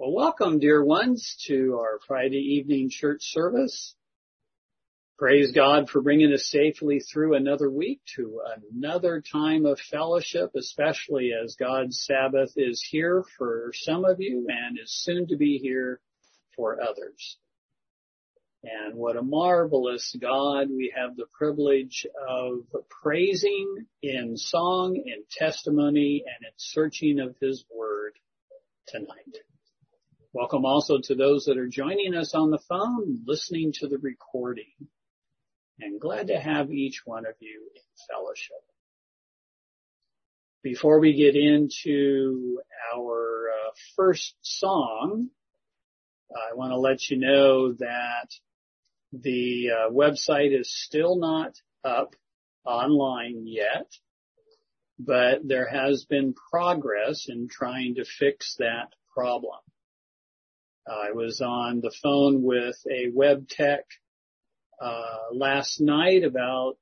Well, welcome, dear ones, to our Friday evening church service. Praise God for bringing us safely through another week to another time of fellowship, especially as God's Sabbath is here for some of you and is soon to be here for others. And what a marvelous God we have the privilege of praising in song, in testimony, and in searching of His Word tonight. Welcome also to those that are joining us on the phone, listening to the recording. And glad to have each one of you in fellowship. Before we get into our first song, I want to let you know that the website is still not up online yet, but there has been progress in trying to fix that problem. I was on the phone with a web tech last night about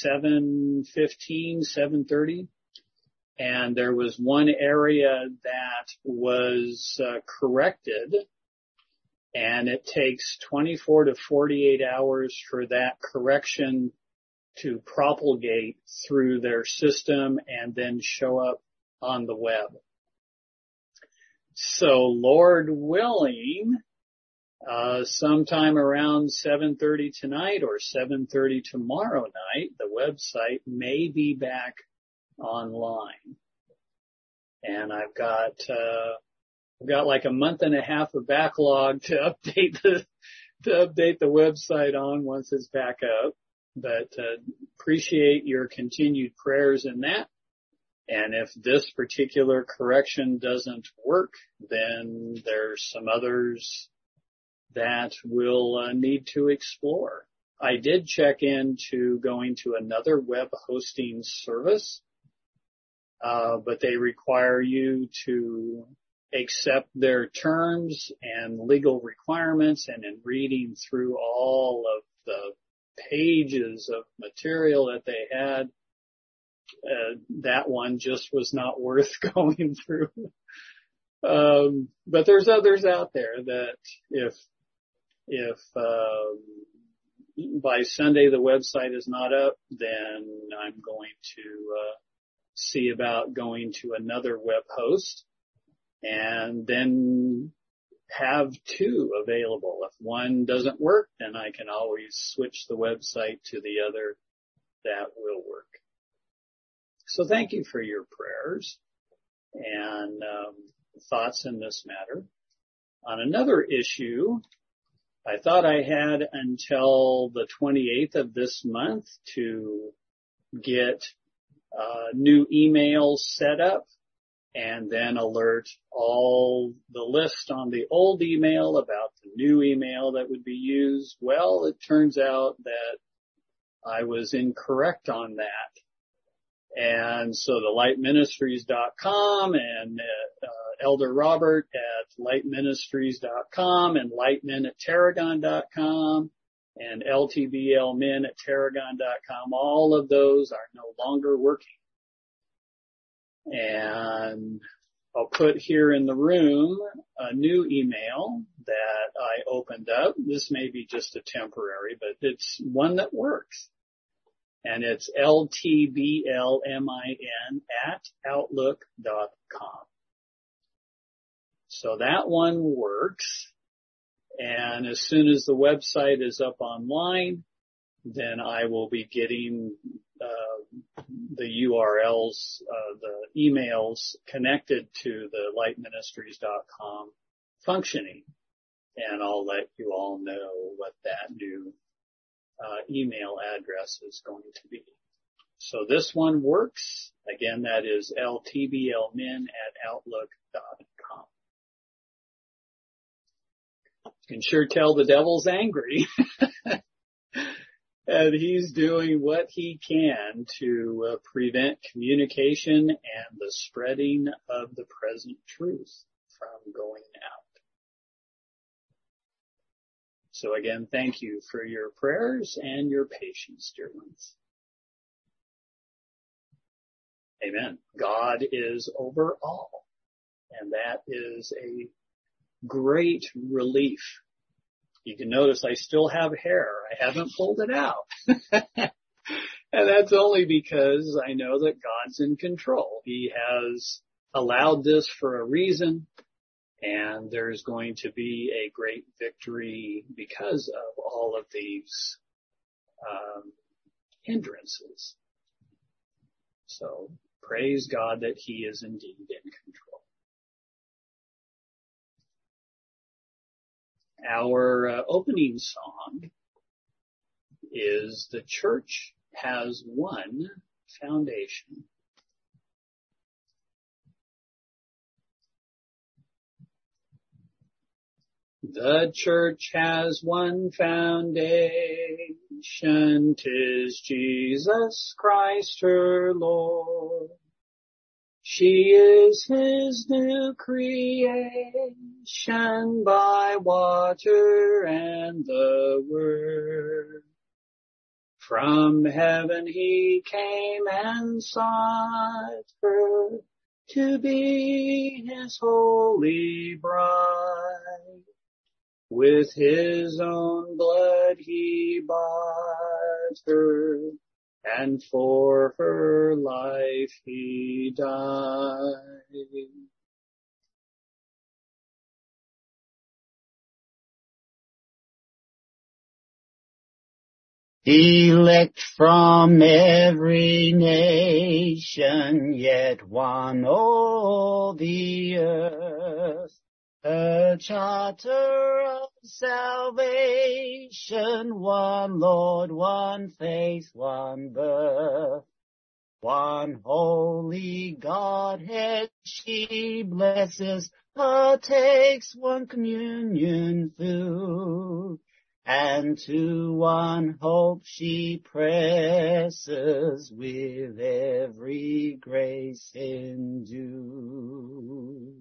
7:30, and there was one area that was corrected, and it takes 24 to 48 hours for that correction to propagate through their system and then show up on the web. So Lord willing, sometime around 7:30 tonight or 7:30 tomorrow night, the website may be back online. And I've got like a month and a half of backlog to update the website on once it's back up. But appreciate your continued prayers in that. And if this particular correction doesn't work, then there's some others that we'll need to explore. I did check into going to another web hosting service, but they require you to accept their terms and legal requirements, and in reading through all of the pages of material that they had, that one just was not worth going through. But there's others out there that if by Sunday the website is not up, then I'm going to see about going to another web host and then have two available. If one doesn't work, then I can always switch the website to the other that will work. So thank you for your prayers and thoughts in this matter. On another issue, I thought I had until the 28th of this month to get new emails set up and then alert all the list on the old email about the new email that would be used. Well, it turns out that I was incorrect on that. And so the lightministries.com and Elder Robert at lightministries.com and lightmen@tarragon.com and ltblmen@tarragon.com, all of those are no longer working. And I'll put here in the room a new email that I opened up. This may be just a temporary, but it's one that works. And it's ltblmin@outlook.com. So that one works. And as soon as the website is up online, then I will be getting the URLs, the emails connected to the lightministries.com functioning. And I'll let you all know what that new email address is going to be. So this one works. Again, that is ltblmin@outlook.com. You can sure tell the devil's angry. And he's doing what he can to prevent communication and the spreading of the present truth from going out. So again, thank you for your prayers and your patience, dear ones. Amen. God is over all. And that is a great relief. You can notice I still have hair. I haven't pulled it out. And that's only because I know that God's in control. He has allowed this for a reason, and there's going to be a great victory because of all of these hindrances. So praise God that He is indeed in control. Our opening song is "The Church Has One Foundation." The church has one foundation, 'tis Jesus Christ her Lord. She is His new creation by water and the Word. From heaven He came and sought her to be His holy bride. With His own blood He bought her, and for her life He died. Elect from every nation, yet one o'er the earth, a charter of salvation, one Lord, one faith, one birth, one holy Godhead she blesses, partakes one communion food, and to one hope she presses with every grace endued.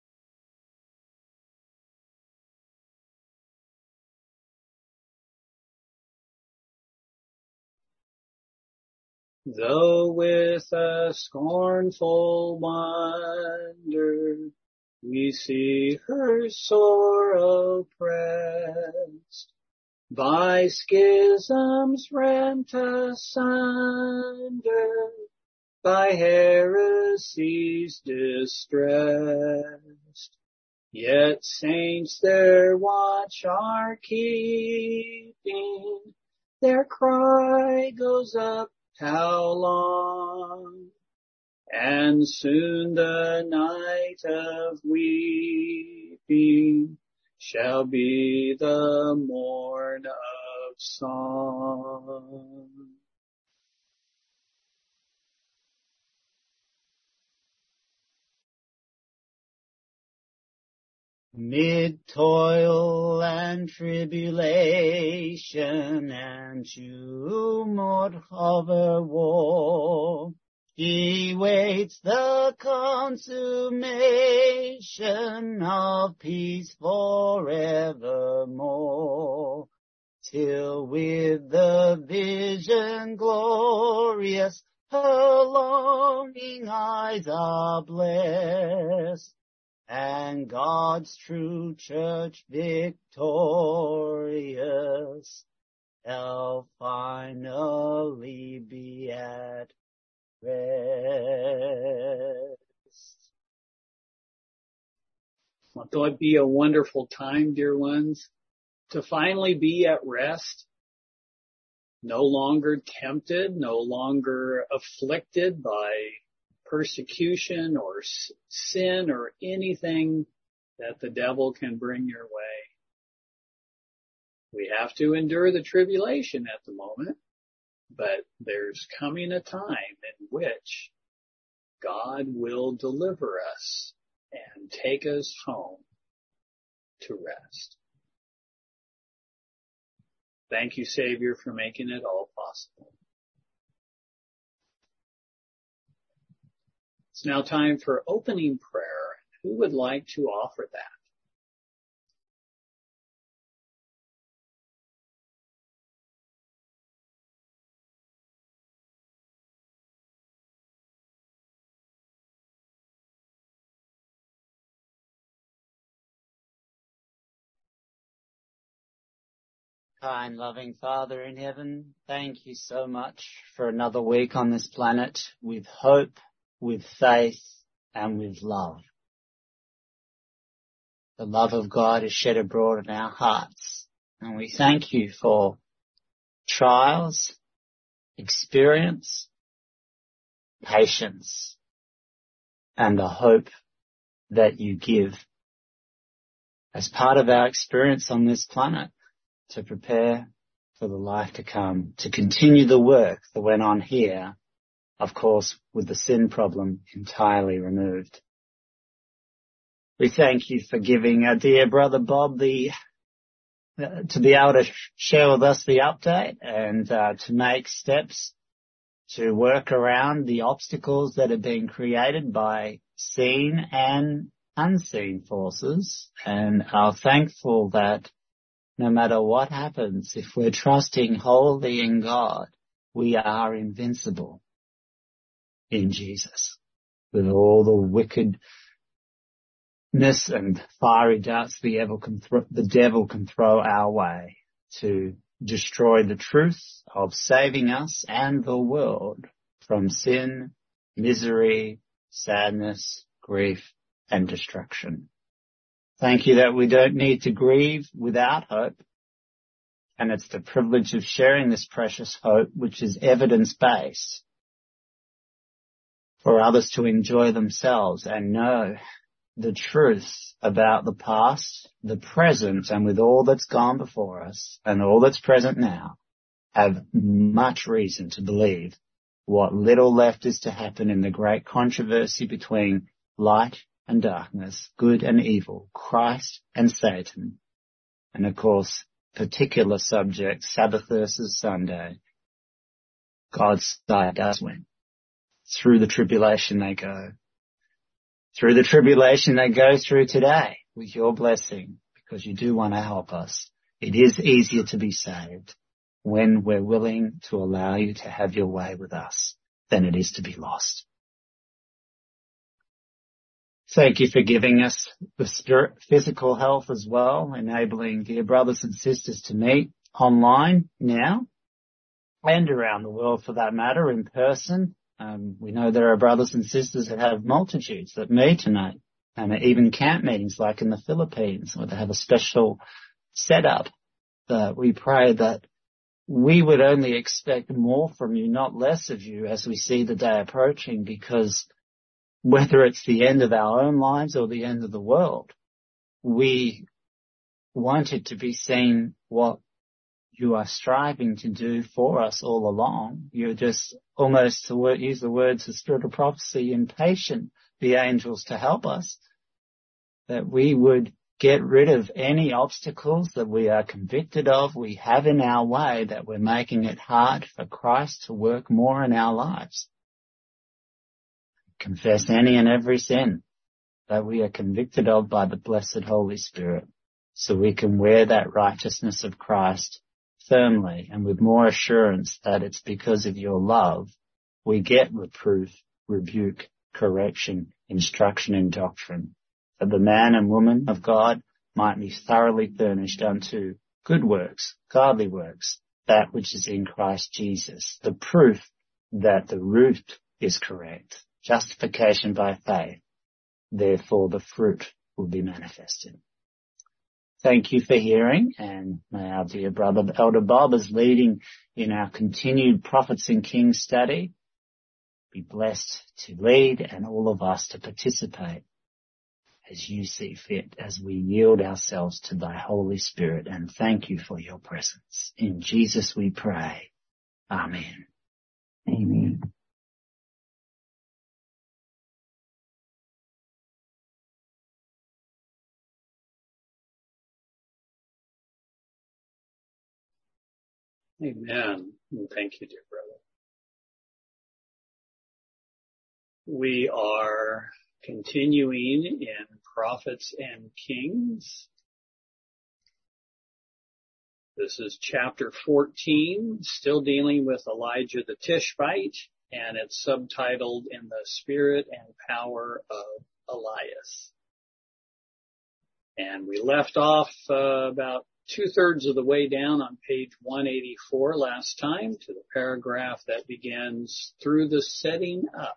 Though with a scornful wonder we see her sore oppressed, by schisms rent asunder, by heresies distressed, yet saints their watch are keeping, their cry goes up, how long? And soon the night of weeping shall be the morn of song. Mid toil and tribulation and tumult of a war, she waits the consummation of peace forevermore, till with the vision glorious her longing eyes are blessed, and God's true church victorious shall finally be at rest. Won't it be a wonderful time, dear ones, to finally be at rest, no longer tempted, no longer afflicted by persecution or sin or anything that the devil can bring your way. We have to endure the tribulation at the moment, but there's coming a time in which God will deliver us and take us home to rest. Thank you, Savior, for making it all possible. It's now time for opening prayer. Who would like to offer that? Kind, loving Father in heaven, thank you so much for another week on this planet with hope, with faith, and with love. The love of God is shed abroad in our hearts, and we thank you for trials, experience, patience, and the hope that you give as part of our experience on this planet to prepare for the life to come, to continue the work that went on here, of course, with the sin problem entirely removed. We thank you for giving our dear brother Bob to be able to share with us the update and to make steps to work around the obstacles that have been created by seen and unseen forces, and are thankful that no matter what happens, if we're trusting wholly in God, we are invincible in Jesus. With all the wickedness and fiery darts the devil can throw our way to destroy the truth of saving us and the world from sin, misery, sadness, grief, and destruction. Thank you that we don't need to grieve without hope, and it's the privilege of sharing this precious hope, which is evidence-based, for others to enjoy themselves and know the truth about the past, the present, and with all that's gone before us and all that's present now, have much reason to believe what little left is to happen in the great controversy between light and darkness, good and evil, Christ and Satan, and of course, particular subject, Sabbath versus Sunday. God's side does win. Through the tribulation they go. Through the tribulation they go through today with your blessing, because you do want to help us. It is easier to be saved when we're willing to allow you to have your way with us than it is to be lost. Thank you for giving us the physical health as well, enabling dear brothers and sisters to meet online now and around the world for that matter, in person. We know there are brothers and sisters that have multitudes that meet tonight, and even camp meetings like in the Philippines, where they have a special setup. We pray that we would only expect more from you, not less of you, as we see the day approaching, because whether it's the end of our own lives or the end of the world, we want it to be seen what you are striving to do for us all along. You're just almost, to use the words of Spirit of Prophecy, impatient the angels to help us, that we would get rid of any obstacles that we are convicted of, we have in our way, that we're making it hard for Christ to work more in our lives. Confess any and every sin that we are convicted of by the blessed Holy Spirit, so we can wear that righteousness of Christ firmly and with more assurance that it's because of your love we get reproof, rebuke, correction, instruction, and doctrine, that the man and woman of God might be thoroughly furnished unto good works, godly works, that which is in Christ Jesus, the proof that the root is correct. Justification by faith. Therefore, the fruit will be manifested. Thank you for hearing, and may our dear brother Elder Bob is leading in our continued Prophets and Kings study. Be blessed to lead and all of us to participate as you see fit, as we yield ourselves to thy Holy Spirit, and thank you for your presence. In Jesus we pray. Amen. Amen. Amen. And thank you, dear brother. We are continuing in Prophets and Kings. This is chapter 14, still dealing with Elijah the Tishbite, and it's subtitled In the Spirit and Power of Elias. And we left off about 2/3 of the way down on page 184 last time to the paragraph that begins through the setting up.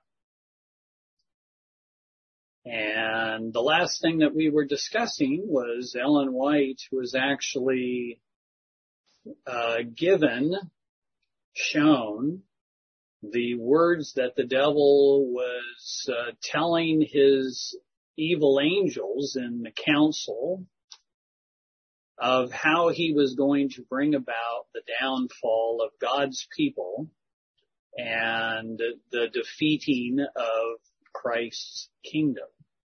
And the last thing that we were discussing was Ellen White was actually shown the words that the devil was telling his evil angels in the council of how he was going to bring about the downfall of God's people and the defeating of Christ's kingdom.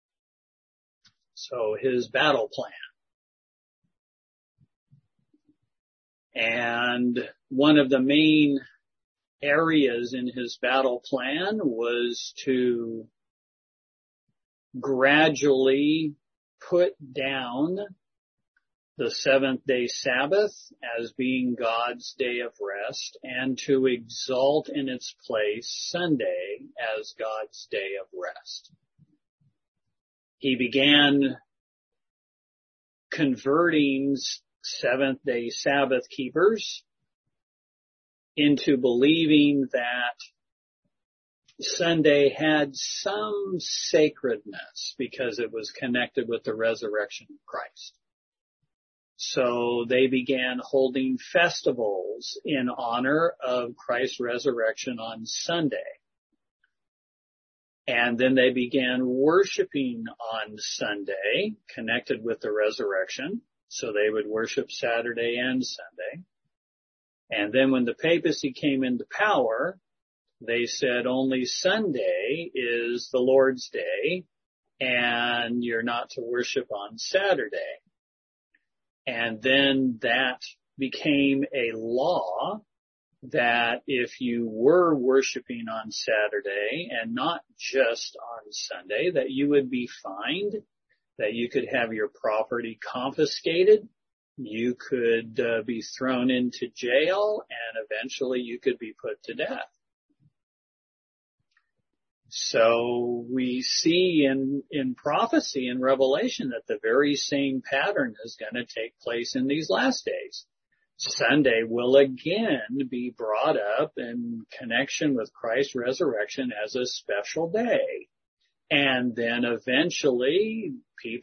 So his battle plan. And one of the main areas in his battle plan was to gradually put down the seventh-day Sabbath as being God's day of rest and to exalt in its place Sunday as God's day of rest. He began converting seventh-day Sabbath keepers into believing that Sunday had some sacredness because it was connected with the resurrection of Christ. So they began holding festivals in honor of Christ's resurrection on Sunday. And then they began worshiping on Sunday, connected with the resurrection. So they would worship Saturday and Sunday. And then when the papacy came into power, they said only Sunday is the Lord's Day and you're not to worship on Saturday. And then that became a law that if you were worshiping on Saturday and not just on Sunday, that you would be fined, that you could have your property confiscated, you could be thrown into jail, and eventually you could be put to death. So we see in prophecy and Revelation that the very same pattern is going to take place in these last days. Sunday will again be brought up in connection with Christ's resurrection as a special day. And then eventually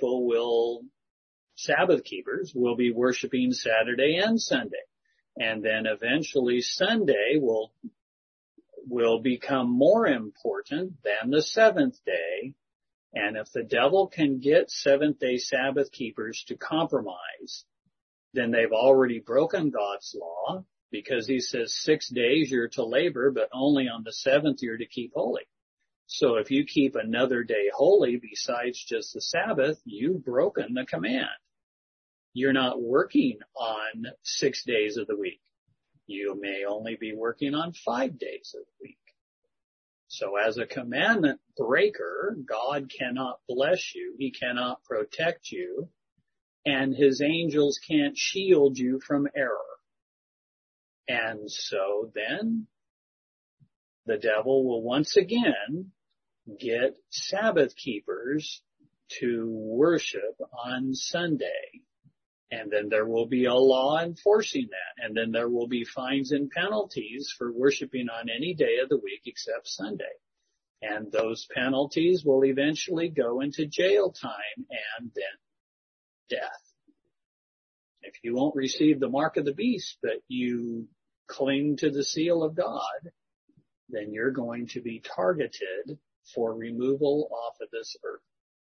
Sabbath keepers will be worshiping Saturday and Sunday. And then eventually Sunday will become more important than the seventh day. And if the devil can get seventh-day Sabbath keepers to compromise, then they've already broken God's law, because he says 6 days you're to labor, but only on the seventh you're to keep holy. So if you keep another day holy besides just the Sabbath, you've broken the command. You're not working on 6 days of the week. You may only be working on 5 days of the week. So as a commandment breaker, God cannot bless you. He cannot protect you. And his angels can't shield you from error. And so then the devil will once again get Sabbath keepers to worship on Sunday. And then there will be a law enforcing that. And then there will be fines and penalties for worshiping on any day of the week except Sunday. And those penalties will eventually go into jail time and then death. If you won't receive the mark of the beast, but you cling to the seal of God, then you're going to be targeted for removal off of this earth.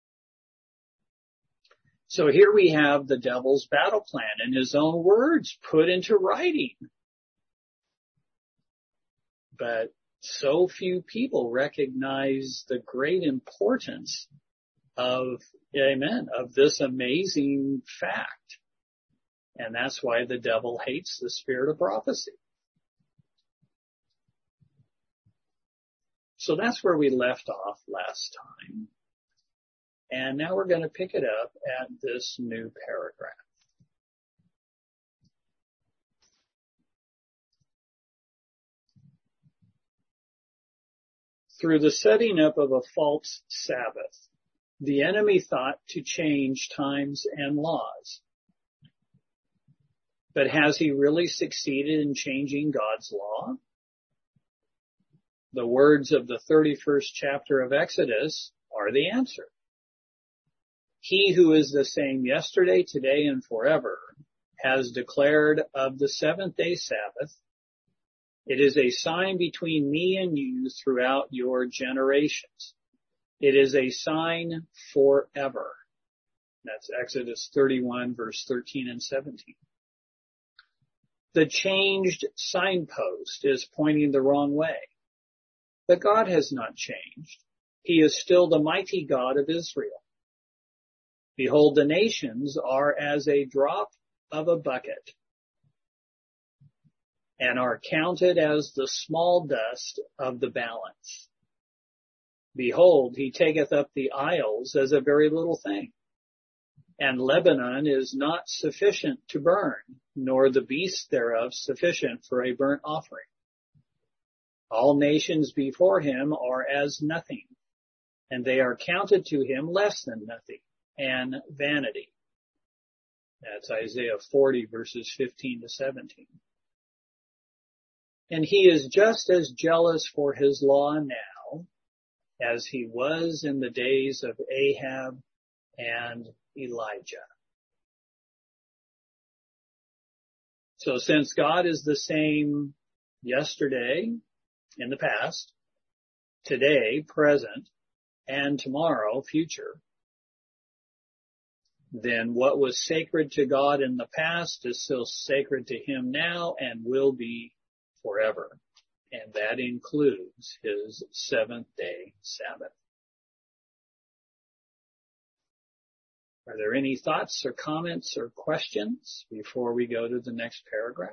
So here we have the devil's battle plan in his own words put into writing. But so few people recognize the great importance of this amazing fact. And that's why the devil hates the spirit of prophecy. So that's where we left off last time. And now we're going to pick it up at this new paragraph. Through the setting up of a false Sabbath, the enemy thought to change times and laws. But has he really succeeded in changing God's law? The words of the 31st chapter of Exodus are the answer. He who is the same yesterday, today, and forever has declared of the seventh day Sabbath, it is a sign between me and you throughout your generations. It is a sign forever. That's Exodus 31 verse 13 and 17. The changed signpost is pointing the wrong way. But God has not changed. He is still the mighty God of Israel. Behold, the nations are as a drop of a bucket and are counted as the small dust of the balance. Behold, he taketh up the isles as a very little thing, and Lebanon is not sufficient to burn, nor the beasts thereof sufficient for a burnt offering. All nations before him are as nothing, and they are counted to him less than nothing, and vanity. That's Isaiah 40 verses 15 to 17. And he is just as jealous for his law now as he was in the days of Ahab and Elijah. So since God is the same yesterday, in the past, today, present, and tomorrow, future, then what was sacred to God in the past is still sacred to him now and will be forever. And that includes his seventh day Sabbath. Are there any thoughts or comments or questions before we go to the next paragraph?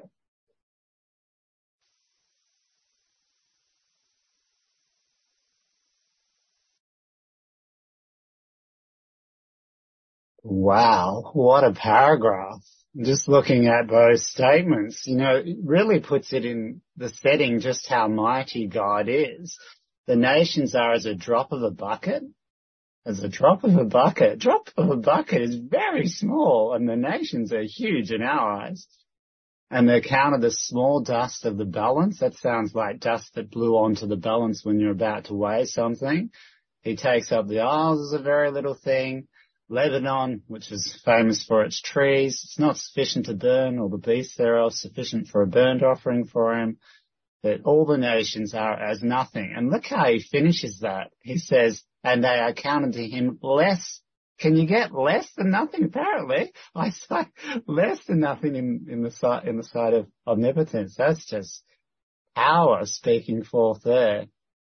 Wow, what a paragraph. Just looking at those statements, it really puts it in the setting just how mighty God is. The nations are as a drop of a bucket. As a drop of a bucket. Drop of a bucket is very small, and the nations are huge in our eyes. And they're counted as small dust of the balance. That sounds like dust that blew onto the balance when you're about to weigh something. He takes up the isles as a very little thing. Lebanon, which is famous for its trees, it's not sufficient to burn, or the beasts thereof sufficient for a burnt offering for him. That all the nations are as nothing. And look how he finishes that. He says, and they are counted to him less. Can you get less than nothing? Apparently, I say less than nothing in the sight of omnipotence. That's just power speaking forth there.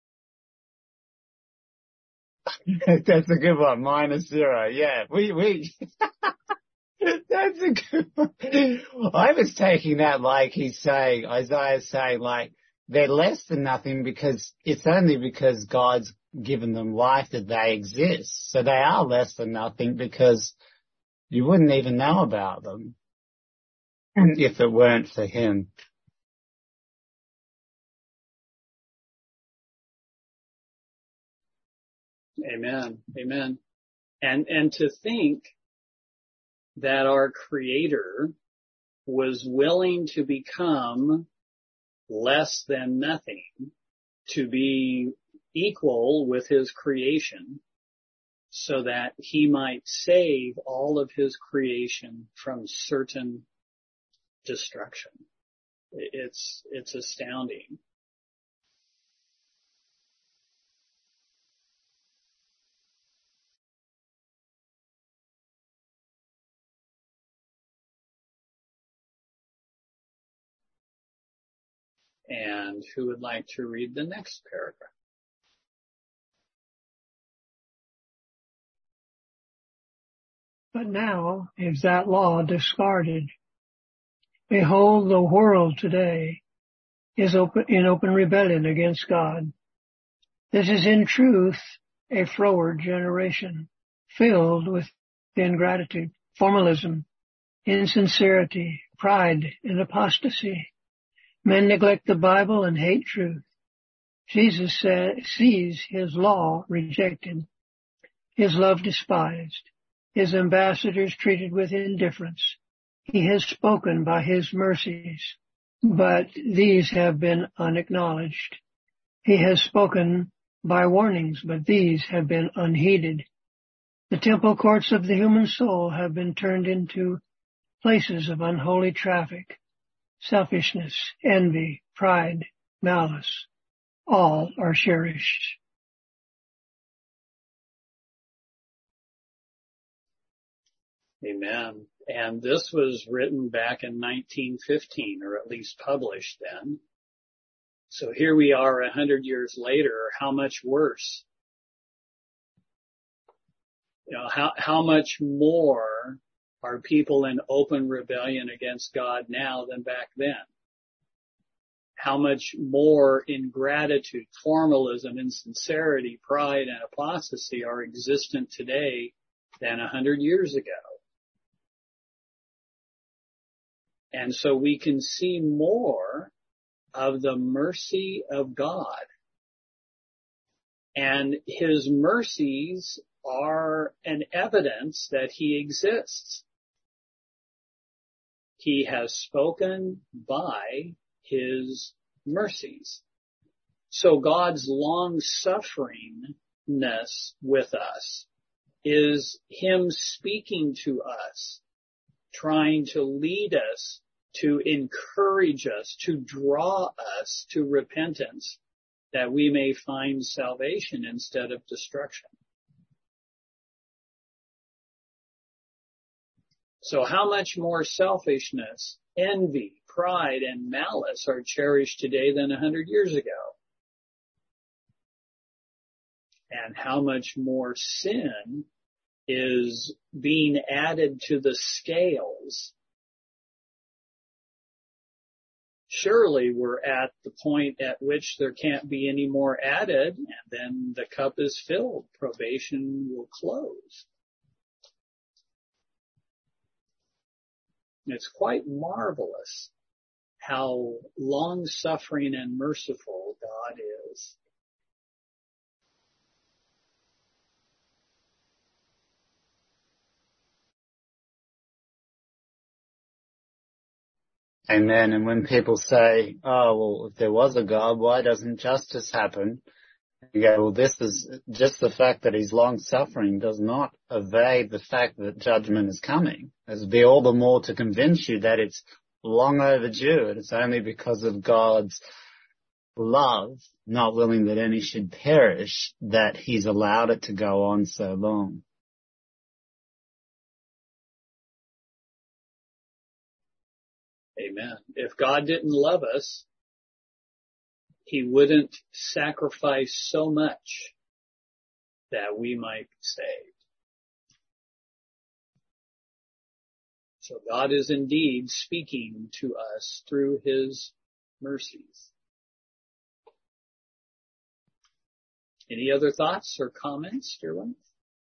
That's a good one. -0. Yeah, we. That's a good one. I was taking that like Isaiah's saying, like, they're less than nothing because it's only because God's given them life that they exist. So they are less than nothing because you wouldn't even know about them if it weren't for him. Amen. Amen. And to think that our Creator was willing to become less than nothing to be equal with his creation so that he might save all of his creation from certain destruction. It's astounding. And who would like to read the next paragraph? But now is that law discarded. Behold, the world today is in open rebellion against God. This is in truth a froward generation, filled with ingratitude, formalism, insincerity, pride, and apostasy. Men neglect the Bible and hate truth. Jesus sees his law rejected. his love despised, his ambassadors treated with indifference. He has spoken by his mercies, but these have been unacknowledged. He has spoken by warnings, but these have been unheeded. The temple courts of the human soul have been turned into places of unholy traffic, selfishness, envy, pride, malice. All are cherished. Amen. And this was written back in 1915, or at least published then. So here we are 100 years later. How much worse? You know, how much more are people in open rebellion against God now than back then? How much more ingratitude, formalism, insincerity, pride, and apostasy are existent today than 100 years ago? And so we can see more of the mercy of God. And his mercies are an evidence that he exists. He has spoken by his mercies. So God's long-sufferingness with us is him speaking to us, trying to lead us, to encourage us, to draw us to repentance, that we may find salvation instead of destruction. So how much more selfishness, envy, pride, and malice are cherished today than 100 years ago? And how much more sin is being added to the scales? Surely we're at the point at which there can't be any more added, and then the cup is filled. Probation will close. It's quite marvelous how long-suffering and merciful God is. Amen. And when people say, oh, well, if there was a God, why doesn't justice happen? You go, well, this is just the fact that he's long-suffering does not evade the fact that judgment is coming. It'll be all the more to convince you that it's long overdue. And it's only because of God's love, not willing that any should perish, that he's allowed it to go on so long. Amen. If God didn't love us, he wouldn't sacrifice so much that we might be saved. So God is indeed speaking to us through his mercies. Any other thoughts or comments, dear ones?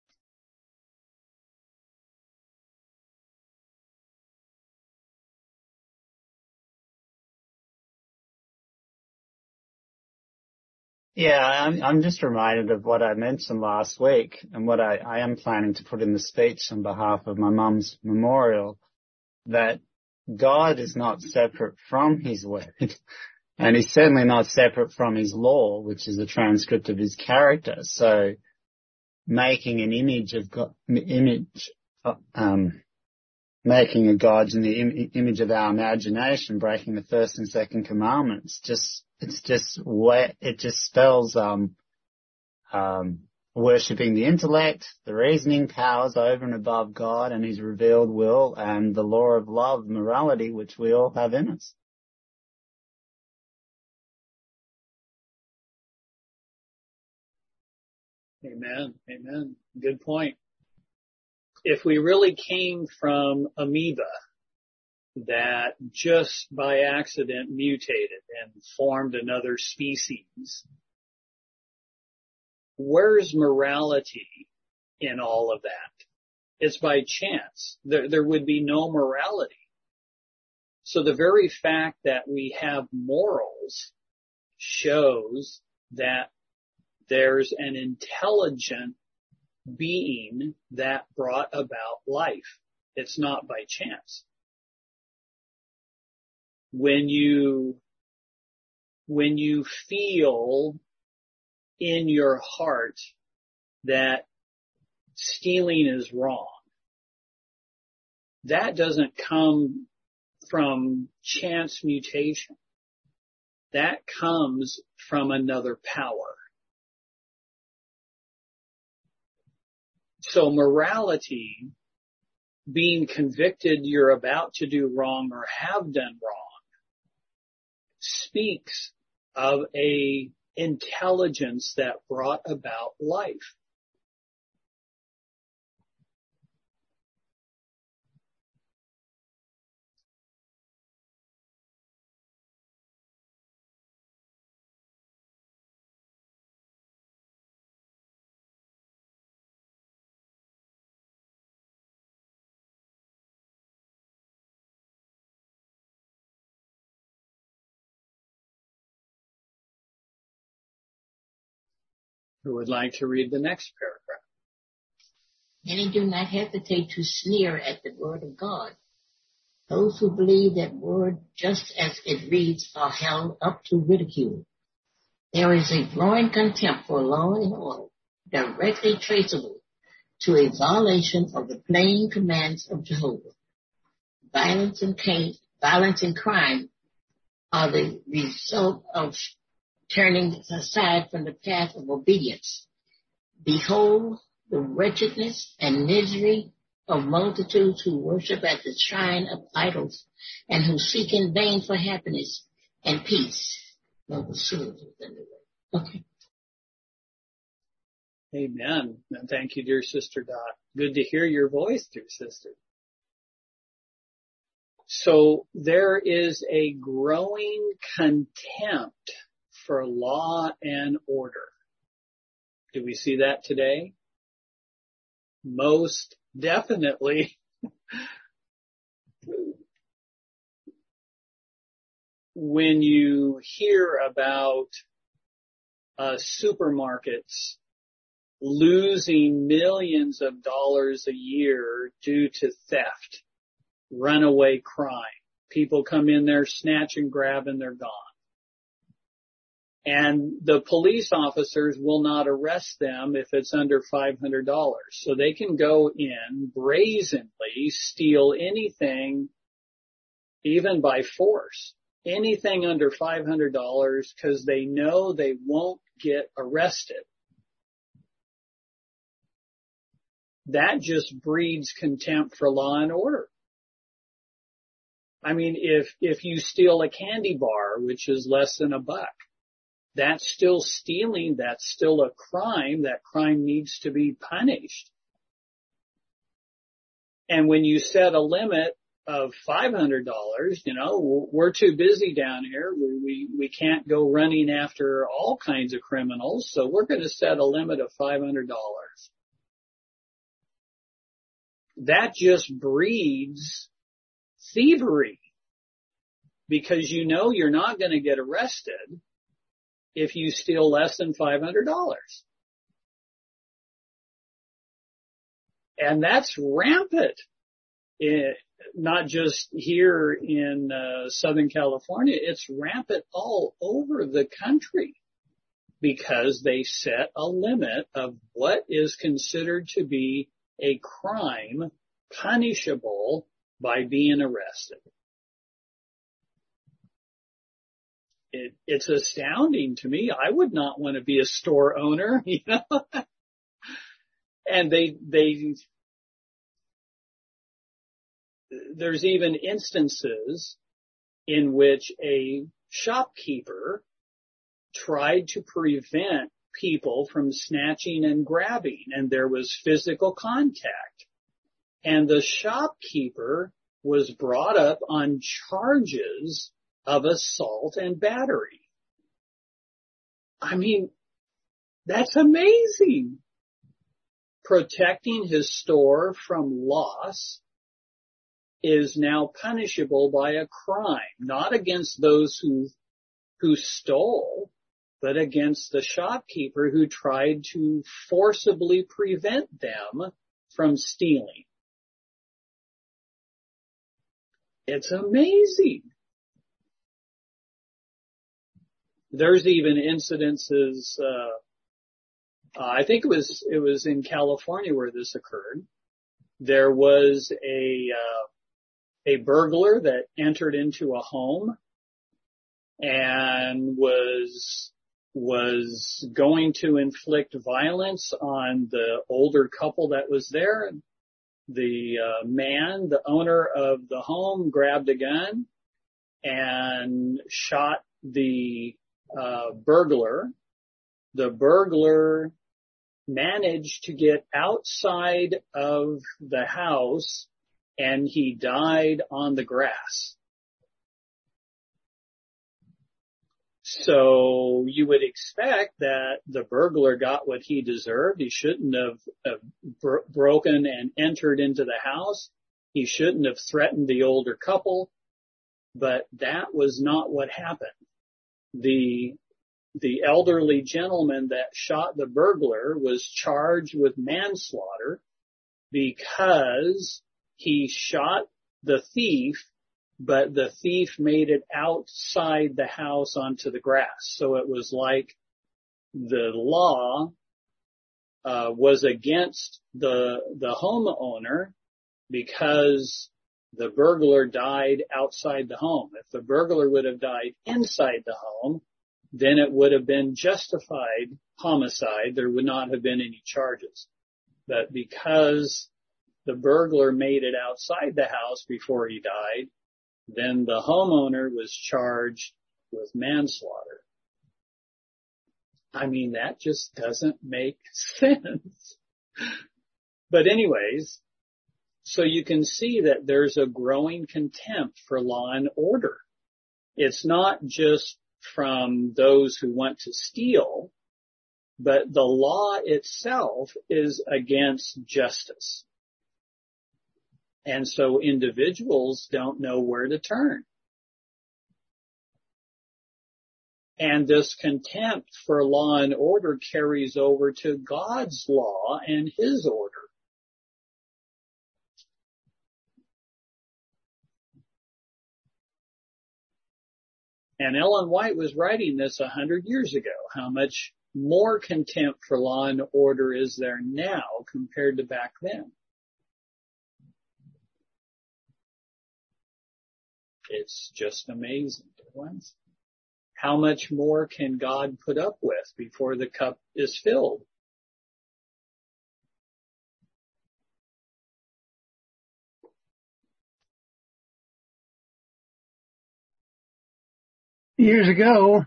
Yeah, I'm just reminded of what I mentioned last week and what I am planning to put in the speech on behalf of my mum's memorial, that God is not separate from his word, and he's certainly not separate from his law, which is a transcript of his character. So making an image of God, making a God in the image of our imagination, breaking the first and second commandments, it just spells worshipping the intellect, the reasoning powers over and above God and his revealed will, and the law of love, morality, which we all have in us. Amen. Amen. Good point. If we really came from amoeba that just by accident mutated and formed another species, where's morality in all of that? It's by chance. There would be no morality. So the very fact that we have morals shows that there's an intelligent being that brought about life. It's not by chance. When you feel in your heart that stealing is wrong, that doesn't come from chance mutation. That comes from another power. So morality, being convicted you're about to do wrong or have done wrong, speaks of a intelligence that brought about life. Who would like to read the next paragraph? Many do not hesitate to sneer at the word of God. Those who believe that word just as it reads are held up to ridicule. There is a growing contempt for law and order, directly traceable to a violation of the plain commands of Jehovah. Violence and crime are the result of turning aside from the path of obedience. Behold the wretchedness and misery of multitudes who worship at the shrine of idols and who seek in vain for happiness and peace. Okay. Amen. And thank you, dear Sister Dot. Good to hear your voice, dear sister. So there is a growing contempt for law and order. Do we see that today? Most definitely. When you hear about supermarkets losing millions of dollars a year due to theft, runaway crime, people come in there, snatch and grab, and they're gone. And the police officers will not arrest them if it's under $500. So they can go in brazenly, steal anything, even by force, anything under $500 because they know they won't get arrested. That just breeds contempt for law and order. I mean, if you steal a candy bar, which is less than $1, that's still stealing. That's still a crime. That crime needs to be punished. And when you set a limit of $500, we're too busy down here. We can't go running after all kinds of criminals. So we're going to set a limit of $500. That just breeds thievery because you're not going to get arrested if you steal less than $500. And that's rampant, not just here in Southern California. It's rampant all over the country because they set a limit of what is considered to be a crime punishable by being arrested. It's astounding to me. I would not want to be a store owner, And there's even instances in which a shopkeeper tried to prevent people from snatching and grabbing, and there was physical contact. And the shopkeeper was brought up on charges of assault and battery. I mean, that's amazing. Protecting his store from loss is now punishable by a crime, not against those who stole, but against the shopkeeper who tried to forcibly prevent them from stealing. It's amazing. There's even incidences, I think it was in California where this occurred. There was a burglar that entered into a home and was going to inflict violence on the older couple that was there. The man, the owner of the home, grabbed a gun and shot the burglar. The burglar managed to get outside of the house and he died on the grass. So you would expect that the burglar got what he deserved. He shouldn't have broken and entered into the house. He shouldn't have threatened the older couple, but that was not what happened. The elderly gentleman that shot the burglar was charged with manslaughter because he shot the thief, but the thief made it outside the house onto the grass. So it was like the law was against the homeowner because the burglar died outside the home. If the burglar would have died inside the home, then it would have been justified homicide. There would not have been any charges. But because the burglar made it outside the house before he died, then the homeowner was charged with manslaughter. I mean, that just doesn't make sense. But anyways, so you can see that there's a growing contempt for law and order. It's not just from those who want to steal, but the law itself is against justice. And so individuals don't know where to turn. And this contempt for law and order carries over to God's law and His order. And Ellen White was writing this 100 years ago. How much more contempt for law and order is there now compared to back then? It's just amazing, ones. How much more can God put up with before the cup is filled? Years ago,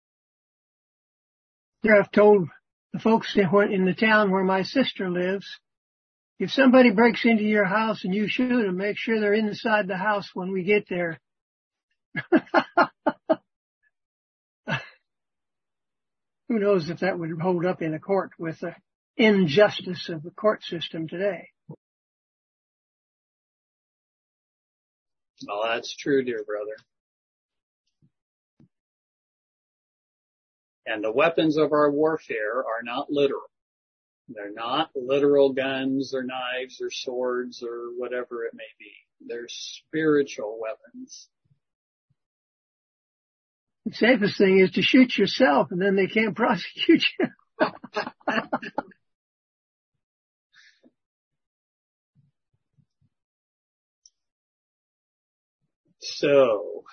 I've told the folks in the town where my sister lives, if somebody breaks into your house and you shoot them, make sure they're inside the house when we get there. Who knows if that would hold up in a court with the injustice of the court system today. Well, that's true, dear brother. And the weapons of our warfare are not literal. They're not literal guns or knives or swords or whatever it may be. They're spiritual weapons. The safest thing is to shoot yourself, and then they can't prosecute you. So,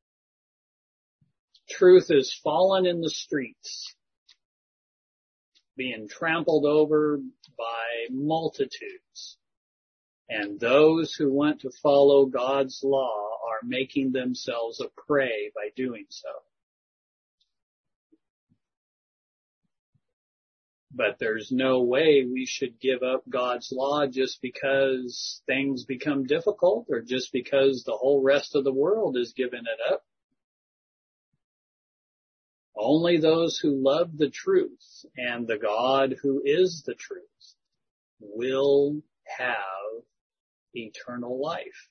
truth is fallen in the streets, being trampled over by multitudes. And those who want to follow God's law are making themselves a prey by doing so. But there's no way we should give up God's law just because things become difficult or just because the whole rest of the world is giving it up. Only those who love the truth and the God who is the truth will have eternal life.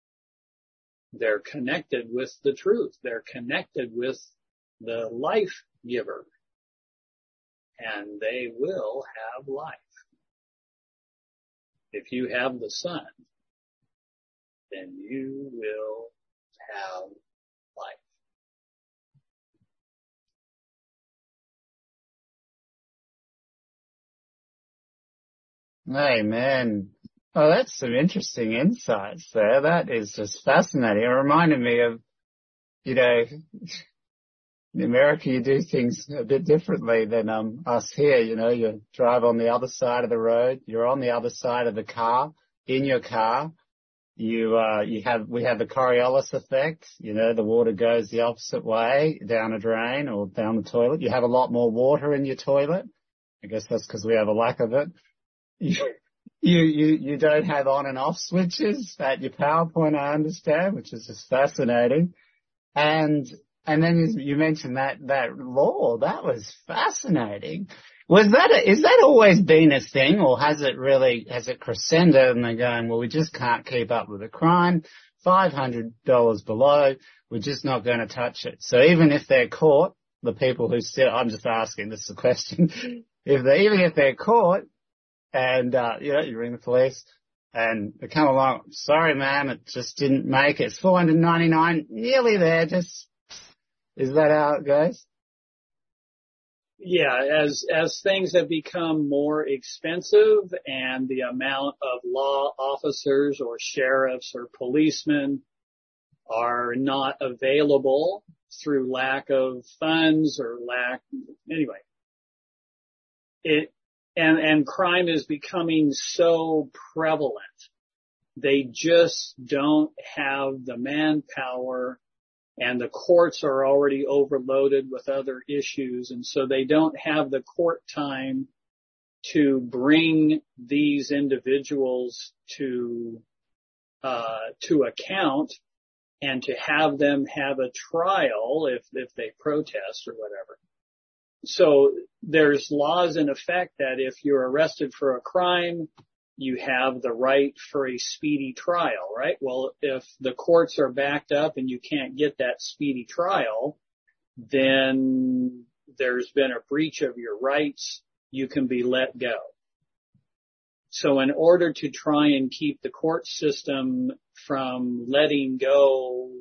They're connected with the truth. They're connected with the life giver, and they will have life. If you have the Son, then you will have life. Amen. Oh, that's some interesting insights there. That is just fascinating. It reminded me of, in America you do things a bit differently than us here. You drive on the other side of the road. You're on the other side of the car, in your car. We have the Coriolis effect. The water goes the opposite way down a drain or down the toilet. You have a lot more water in your toilet. I guess that's because we have a lack of it. You don't have on and off switches at your PowerPoint, I understand, which is just fascinating. And then you mentioned that law. That was fascinating. Is that always been a thing, or has it crescendoed and they're going, well, we just can't keep up with the crime, $500 below, we're just not going to touch it. So even if they're caught, the people who steal, I'm just asking, this is a question, even if they're caught, and, you ring the police and they come along, sorry ma'am, it just didn't make it. It's $499, nearly there, is that how it goes? Yeah, as things have become more expensive and the amount of law officers or sheriffs or policemen are not available through lack of funds or and crime is becoming so prevalent. They just don't have the manpower, and the courts are already overloaded with other issues, and so they don't have the court time to bring these individuals to account and to have them have a trial if they protest or whatever. So there's laws in effect that if you're arrested for a crime, you have the right for a speedy trial, right? Well, if the courts are backed up and you can't get that speedy trial, then there's been a breach of your rights. You can be let go. So in order to try and keep the court system from letting go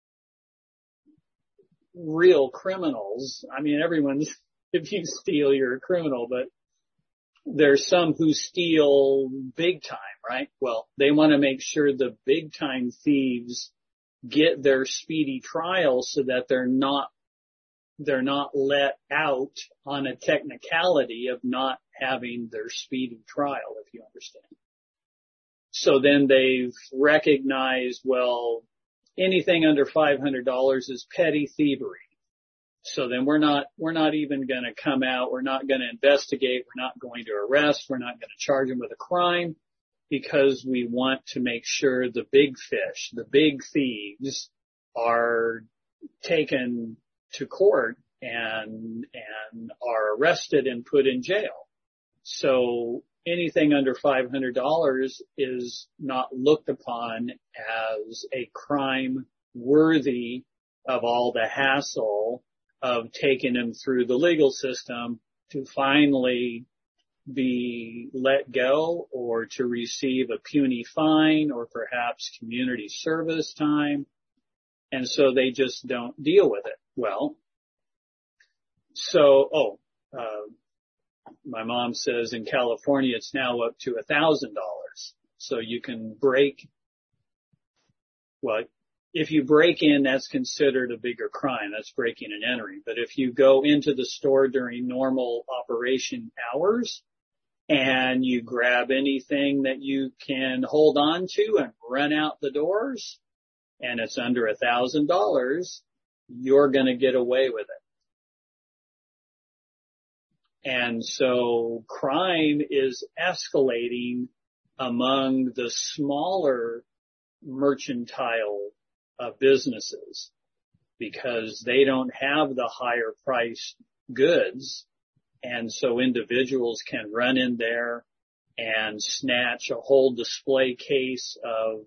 real criminals, I mean, if you steal, you're a criminal, but there's some who steal big time, right? Well, they want to make sure the big time thieves get their speedy trial so that they're not let out on a technicality of not having their speedy trial, if you understand. So then they've recognized, well, anything under $500 is petty thievery. So then we're not even going to come out. We're not going to investigate. We're not going to arrest. We're not going to charge them with a crime because we want to make sure the big fish, the big thieves are taken to court and are arrested and put in jail. So anything under $500 is not looked upon as a crime worthy of all the hassle of taking them through the legal system to finally be let go or to receive a puny fine or perhaps community service time. And so they just don't deal with it. Well, my mom says in California it's now up to $1,000. So you can if you break in, that's considered a bigger crime. That's breaking and entering. But if you go into the store during normal operation hours and you grab anything that you can hold on to and run out the doors and it's under $1,000, you're going to get away with it. And so crime is escalating among the smaller mercantile businesses because they don't have the higher priced goods. And so individuals can run in there and snatch a whole display case of,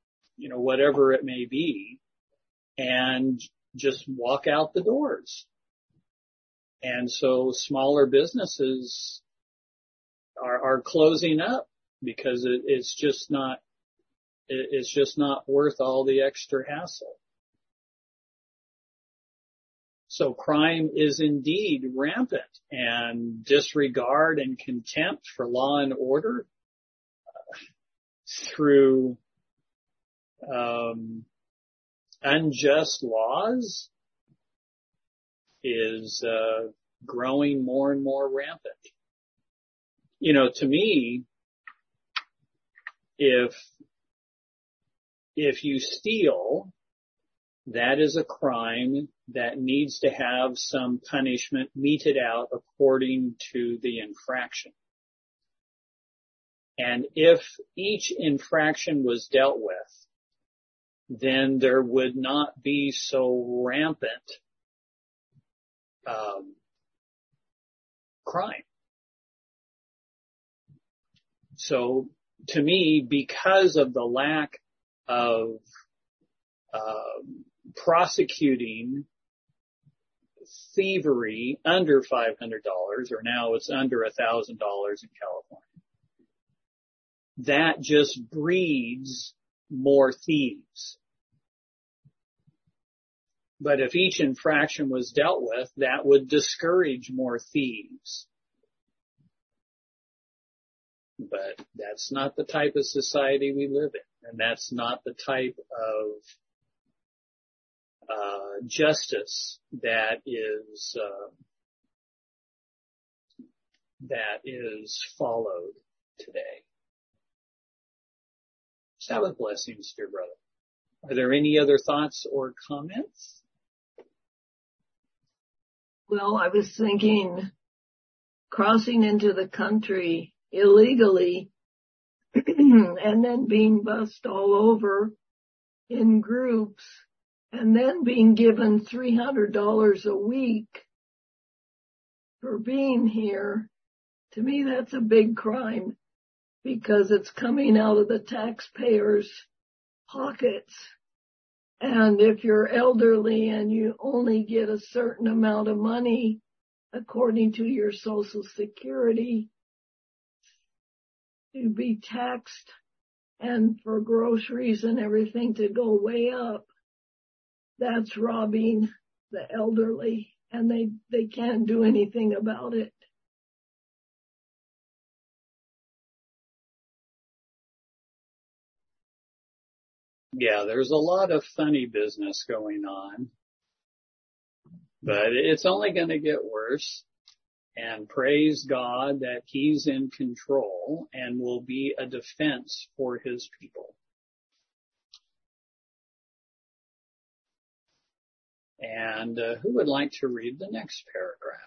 whatever it may be and just walk out the doors. And so smaller businesses are closing up because it's just not worth all the extra hassle. So crime is indeed rampant, and disregard and contempt for law and order through unjust laws is growing more and more rampant. You know, to me, if you steal, that is a crime that needs to have some punishment meted out according to the infraction. And if each infraction was dealt with, then there would not be so rampant crime. So to me, because of the lack of prosecuting thievery under $500, or now it's under $1,000 in California, that just breeds more thieves. But if each infraction was dealt with, that would discourage more thieves. But that's not the type of society we live in, and that's not the type of justice that is followed today. Sabbath blessings, dear brother. Are there any other thoughts or comments? Well, I was thinking crossing into the country illegally and then being bussed all over in groups and then being given $300 a week for being here. To me, that's a big crime because it's coming out of the taxpayers' pockets. And if you're elderly and you only get a certain amount of money according to your Social Security, to be taxed and for groceries and everything to go way up, that's robbing the elderly, and they can't do anything about it. Yeah, there's a lot of funny business going on, but it's only going to get worse. And praise God that He's in control and will be a defense for His people. And who would like to read the next paragraph?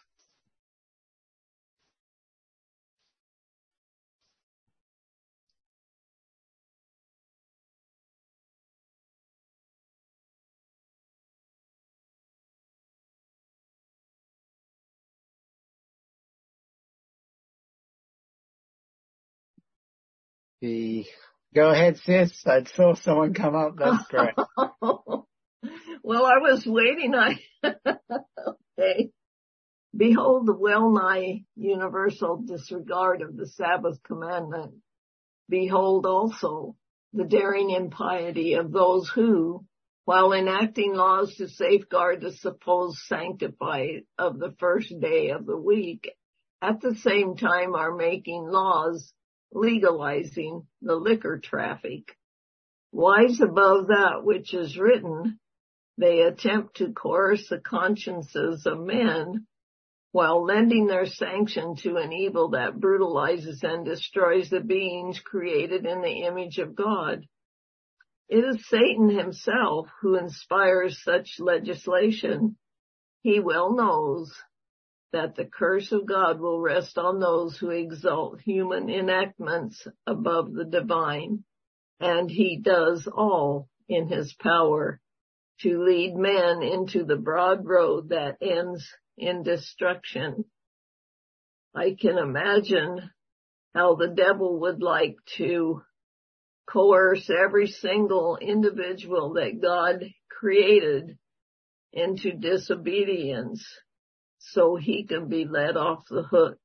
Go ahead, sis. I saw someone come up. That's great. Well, I was waiting. Okay. Behold the well-nigh universal disregard of the Sabbath commandment. Behold also the daring impiety of those who, while enacting laws to safeguard the supposed sanctity of the first day of the week, at the same time are making laws legalizing the liquor traffic. Wise above that which is written, they attempt to coerce the consciences of men while lending their sanction to an evil that brutalizes and destroys the beings created in the image of God. It is Satan himself who inspires such legislation. He well knows that the curse of God will rest on those who exalt human enactments above the divine, and he does all in his power to lead man into the broad road that ends in destruction. I can imagine how the devil would like to coerce every single individual that God created into disobedience, so he can be let off the hook.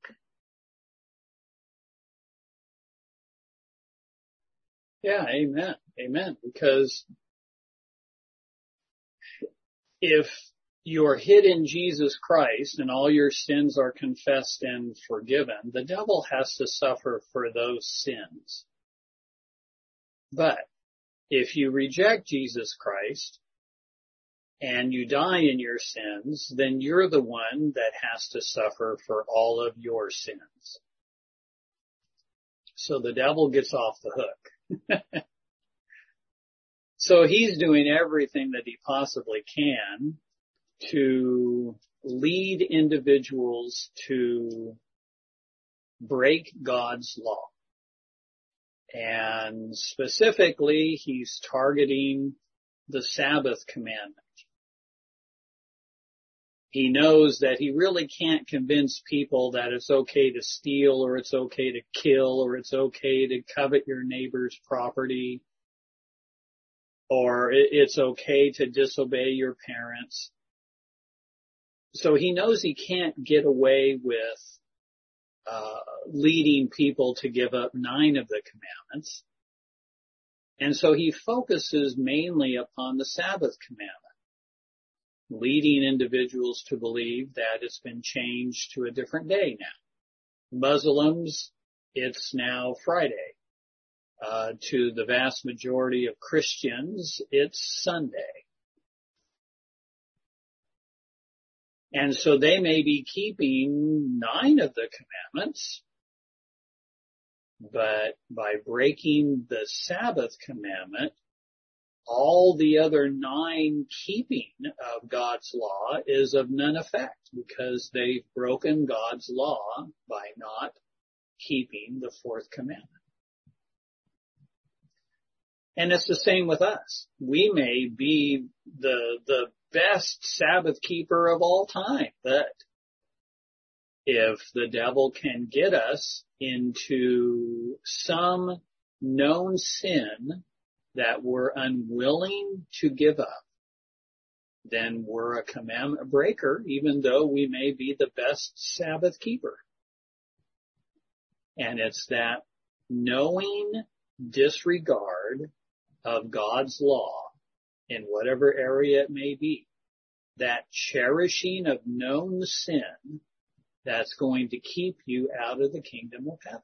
Yeah, amen. Amen. Because if you're hid in Jesus Christ and all your sins are confessed and forgiven, the devil has to suffer for those sins. But if you reject Jesus Christ and you die in your sins, then you're the one that has to suffer for all of your sins. So the devil gets off the hook. So he's doing everything that he possibly can to lead individuals to break God's law. And specifically, he's targeting the Sabbath commandment. He knows that he really can't convince people that it's okay to steal, or it's okay to kill, or it's okay to covet your neighbor's property, or it's okay to disobey your parents. So he knows he can't get away with leading people to give up 9 of the commandments. And so he focuses mainly upon the Sabbath commandment, leading individuals to believe that it's been changed to a different day now. Muslims, it's now Friday. To the vast majority of Christians, it's Sunday. And so they may be keeping 9 of the commandments, but by breaking the Sabbath commandment, all the other 9 keeping of God's law is of none effect, because they've broken God's law by not keeping the 4th commandment. And it's the same with us. We may be the best Sabbath keeper of all time, but if the devil can get us into some known sin that we're unwilling to give up, then we're a commandment breaker, even though we may be the best Sabbath keeper. And it's that knowing disregard of God's law in whatever area it may be, that cherishing of known sin, that's going to keep you out of the kingdom of heaven.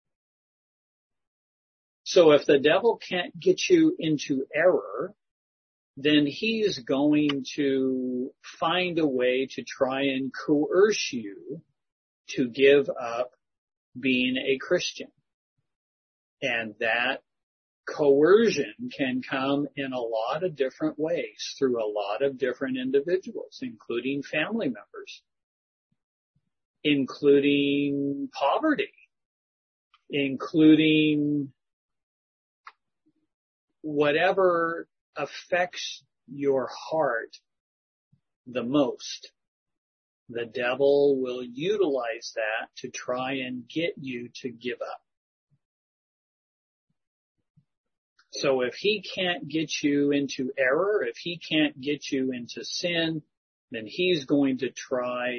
So if the devil can't get you into error, then he's going to find a way to try and coerce you to give up being a Christian. And that coercion can come in a lot of different ways through a lot of different individuals, including family members, including poverty, including whatever affects your heart the most. The devil will utilize that to try and get you to give up. So if he can't get you into error, if he can't get you into sin, then he's going to try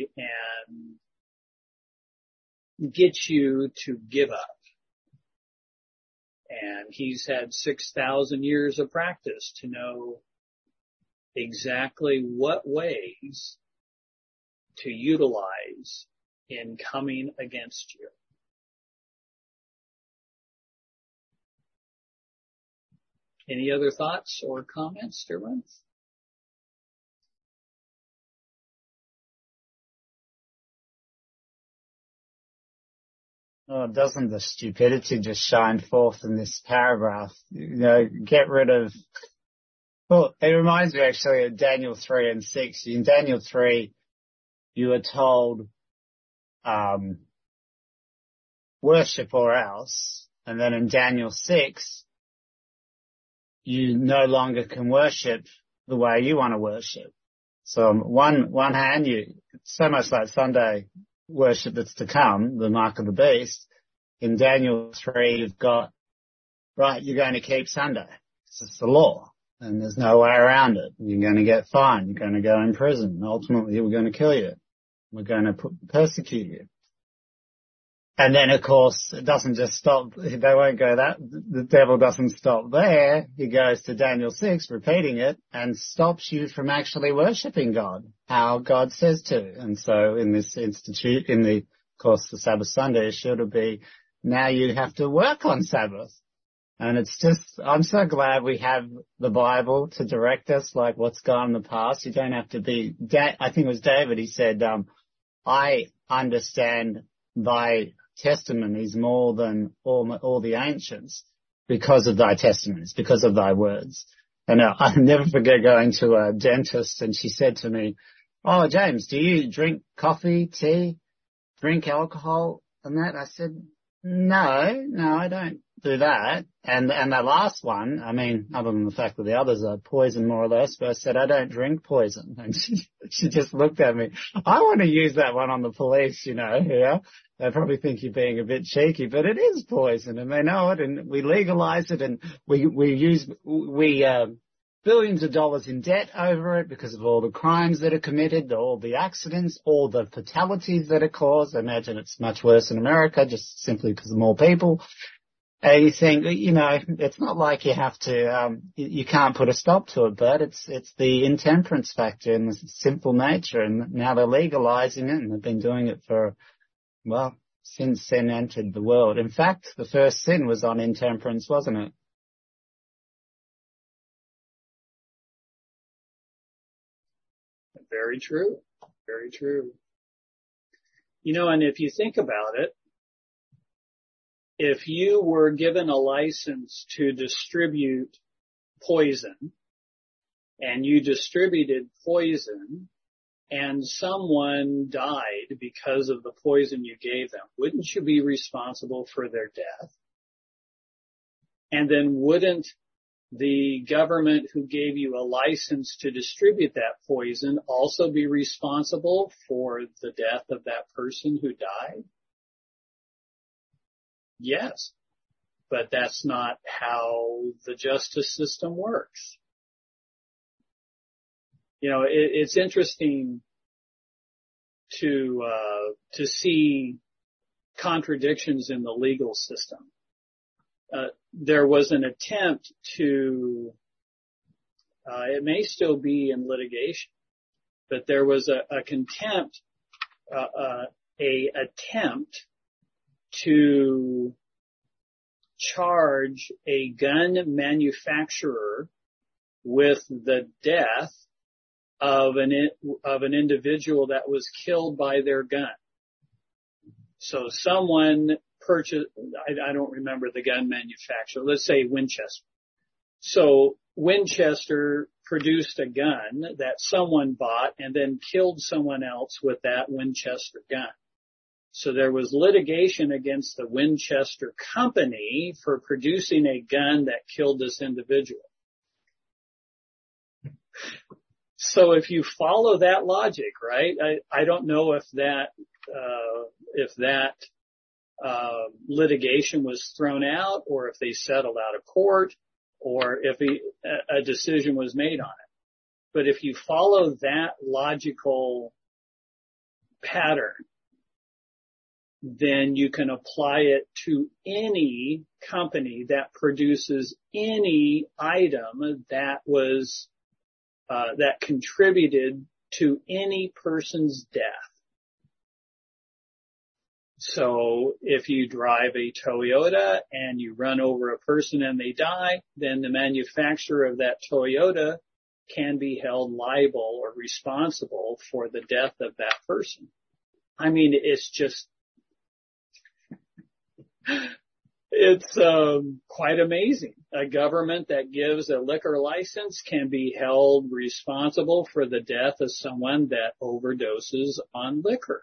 and get you to give up. And he's had 6,000 years of practice to know exactly what ways to utilize in coming against you. Any other thoughts or comments, dear ones? Oh, doesn't the stupidity just shine forth in this paragraph? You know, get rid of, well, it reminds me actually of Daniel 3 and 6. In Daniel 3, you are told, worship or else. And then in Daniel 6, you no longer can worship the way you want to worship. So on one hand, it's so much like Sunday worship that's to come, the mark of the beast. In Daniel 3, you've got, right, you're going to keep Sunday. It's the law, and there's no way around it. You're going to get fined. You're going to go in prison. And ultimately, we're going to kill you. We're going to persecute you. And then, of course, it doesn't just stop. They won't go that. The devil doesn't stop there. He goes to Daniel 6, repeating it, and stops you from actually worshipping God, how God says to. And so in this institute, of course, the Sabbath Sunday issue to be, now you have to work on Sabbath. And it's just, I'm so glad we have the Bible to direct us, like what's gone in the past. You don't have to be, I think it was David, he said, I understand thy testimonies more than all the ancients because of thy testimonies, because of thy words. And I'll never forget going to a dentist, and she said to me, "Oh, James, do you drink coffee, tea, drink alcohol and that?" I said, No, I don't do that. And the last one, I mean, other than the fact that the others are poison more or less, but I said, I don't drink poison. And she just looked at me. I want to use that one on the police, yeah. They probably think you're being a bit cheeky, but it is poison and they know it, and we legalize it, and we billions of dollars in debt over it because of all the crimes that are committed, all the accidents, all the fatalities that are caused. I imagine it's much worse in America just simply because of more people. And you think, it's not like you have to, you can't put a stop to it, but it's the intemperance factor and the sinful nature, and now they're legalizing it, and they've been doing it for, since sin entered the world. In fact, the first sin was on intemperance, wasn't it? Very true. Very true. And if you think about it, if you were given a license to distribute poison and you distributed poison and someone died because of the poison you gave them, wouldn't you be responsible for their death? And then wouldn't the government who gave you a license to distribute that poison also be responsible for the death of that person who died? Yes, but that's not how the justice system works. It's interesting to see contradictions in the legal system. There was an attempt to, it may still be in litigation, but there was a attempt to charge a gun manufacturer with the death of an individual that was killed by their gun. So someone purchased, I don't remember the gun manufacturer, let's say Winchester. So Winchester produced a gun that someone bought and then killed someone else with that Winchester gun. So there was litigation against the Winchester company for producing a gun that killed this individual. So if you follow that logic, right, I don't know if that litigation was thrown out, or if they settled out of court, or if a decision was made on it. But if you follow that logical pattern, then you can apply it to any company that produces any item that was that contributed to any person's death. So if you drive a Toyota and you run over a person and they die, then the manufacturer of that Toyota can be held liable or responsible for the death of that person. I mean, it's just, it's quite amazing. A government that gives a liquor license can be held responsible for the death of someone that overdoses on liquor.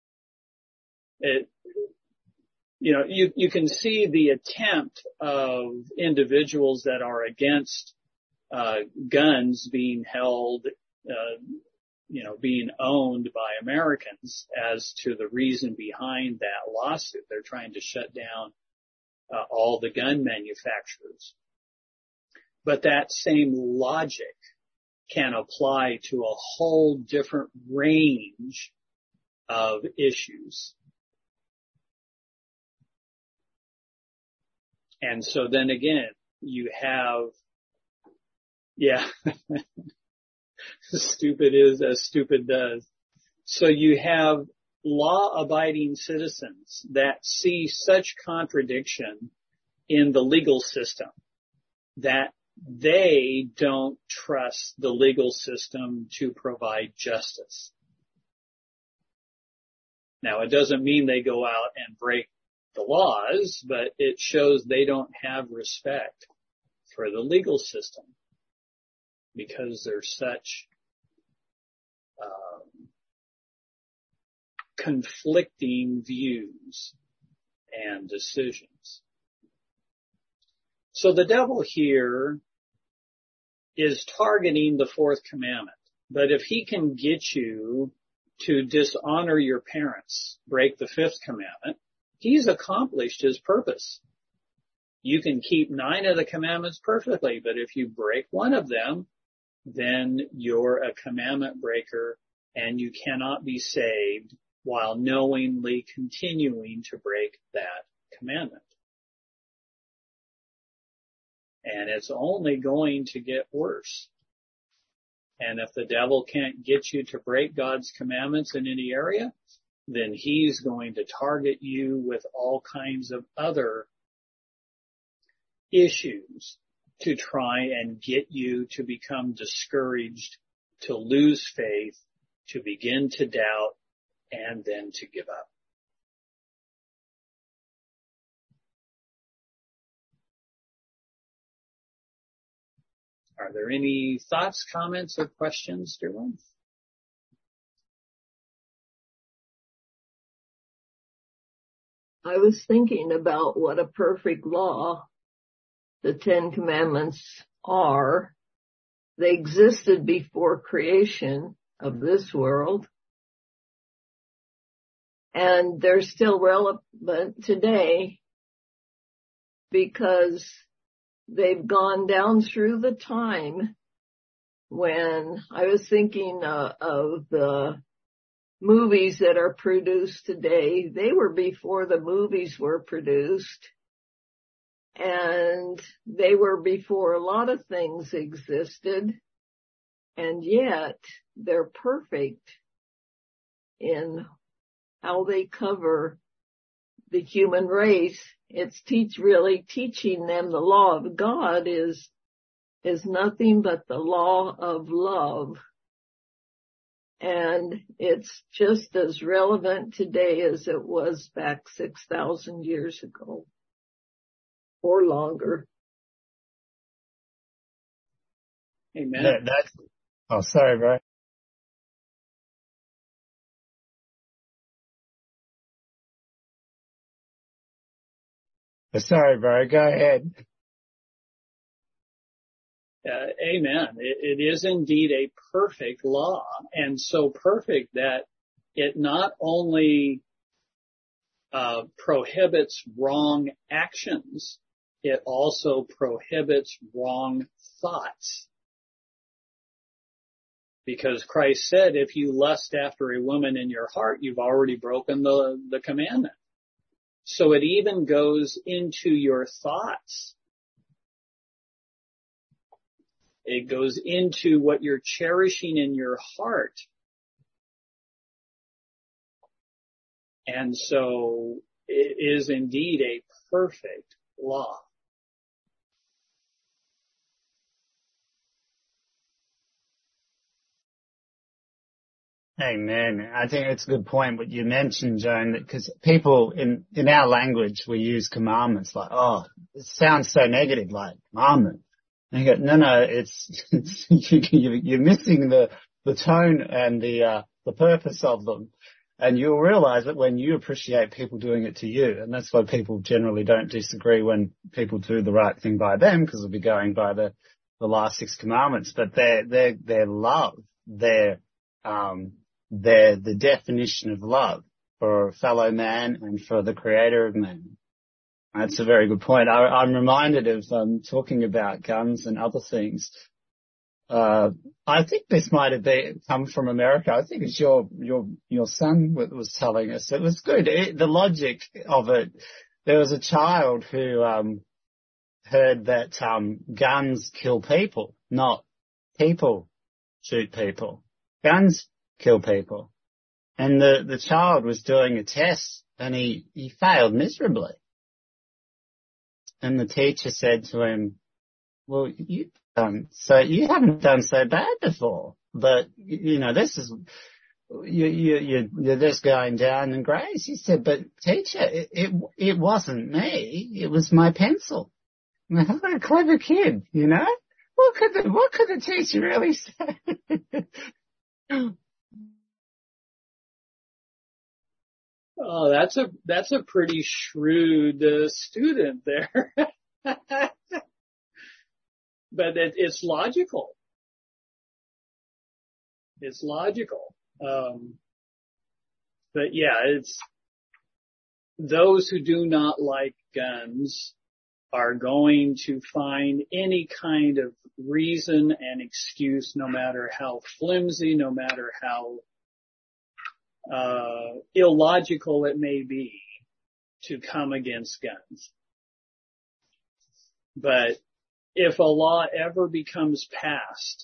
You can see the attempt of individuals that are against guns being held, being owned by Americans as to the reason behind that lawsuit. They're trying to shut down all the gun manufacturers. But that same logic can apply to a whole different range of issues. And so then again, you have, stupid is as stupid does. So you have law-abiding citizens that see such contradiction in the legal system that they don't trust the legal system to provide justice. Now, it doesn't mean they go out and break the laws, but it shows they don't have respect for the legal system because there's such conflicting views and decisions. So the devil here is targeting the fourth commandment. But if he can get you to dishonor your parents, break the fifth commandment, he's accomplished his purpose. You can keep 9 of the commandments perfectly, but if you break one of them, then you're a commandment breaker and you cannot be saved while knowingly continuing to break that commandment. And it's only going to get worse. And if the devil can't get you to break God's commandments in any area, then he's going to target you with all kinds of other issues to try and get you to become discouraged, to lose faith, to begin to doubt, and then to give up. Are there any thoughts, comments, or questions, dear ones? I was thinking about what a perfect law the 10 Commandments are. They existed before creation of this world, and they're still relevant today because they've gone down through the time when I was thinking of the movies that are produced today. They were before the movies were produced, and they were before a lot of things existed, and yet they're perfect in how they cover the human race. It's really teaching them the law of God is nothing but the law of love. And it's just as relevant today as it was back 6,000 years ago or longer. Amen. Sorry, bro. Sorry, bro. Go ahead. Amen. It is indeed a perfect law, and so perfect that it not only prohibits wrong actions, it also prohibits wrong thoughts. Because Christ said, if you lust after a woman in your heart, you've already broken the commandment. So it even goes into your thoughts. It goes into what you're cherishing in your heart. And so it is indeed a perfect law. Amen. I think it's a good point what you mentioned, Joan, that because people in our language, we use commandments like, oh, it sounds so negative, like commandment. And you go, no, it's you're missing the tone and the purpose of them. And you'll realize that when you appreciate people doing it to you, and that's why people generally don't disagree when people do the right thing by them, because they'll be going by the last 6 commandments, but their love, they're the definition of love for a fellow man and for the creator of man. That's a very good point. I'm reminded of talking about guns and other things. I think this might have come from America. I think it's your son was telling us. It was good. The logic of it. There was a child who heard that guns kill people, not people shoot people. Guns kill people. And the child was doing a test and he failed miserably. And the teacher said to him, well, you haven't done so bad before, but this is, you're just going down in grades. He said, but teacher, it wasn't me. It was my pencil. What a clever kid, What could the teacher really say? Oh, that's a pretty shrewd student there. But it's logical. It's logical. But yeah, it's those who do not like guns are going to find any kind of reason and excuse, no matter how flimsy, no matter how illogical it may be, to come against guns. But if a law ever becomes passed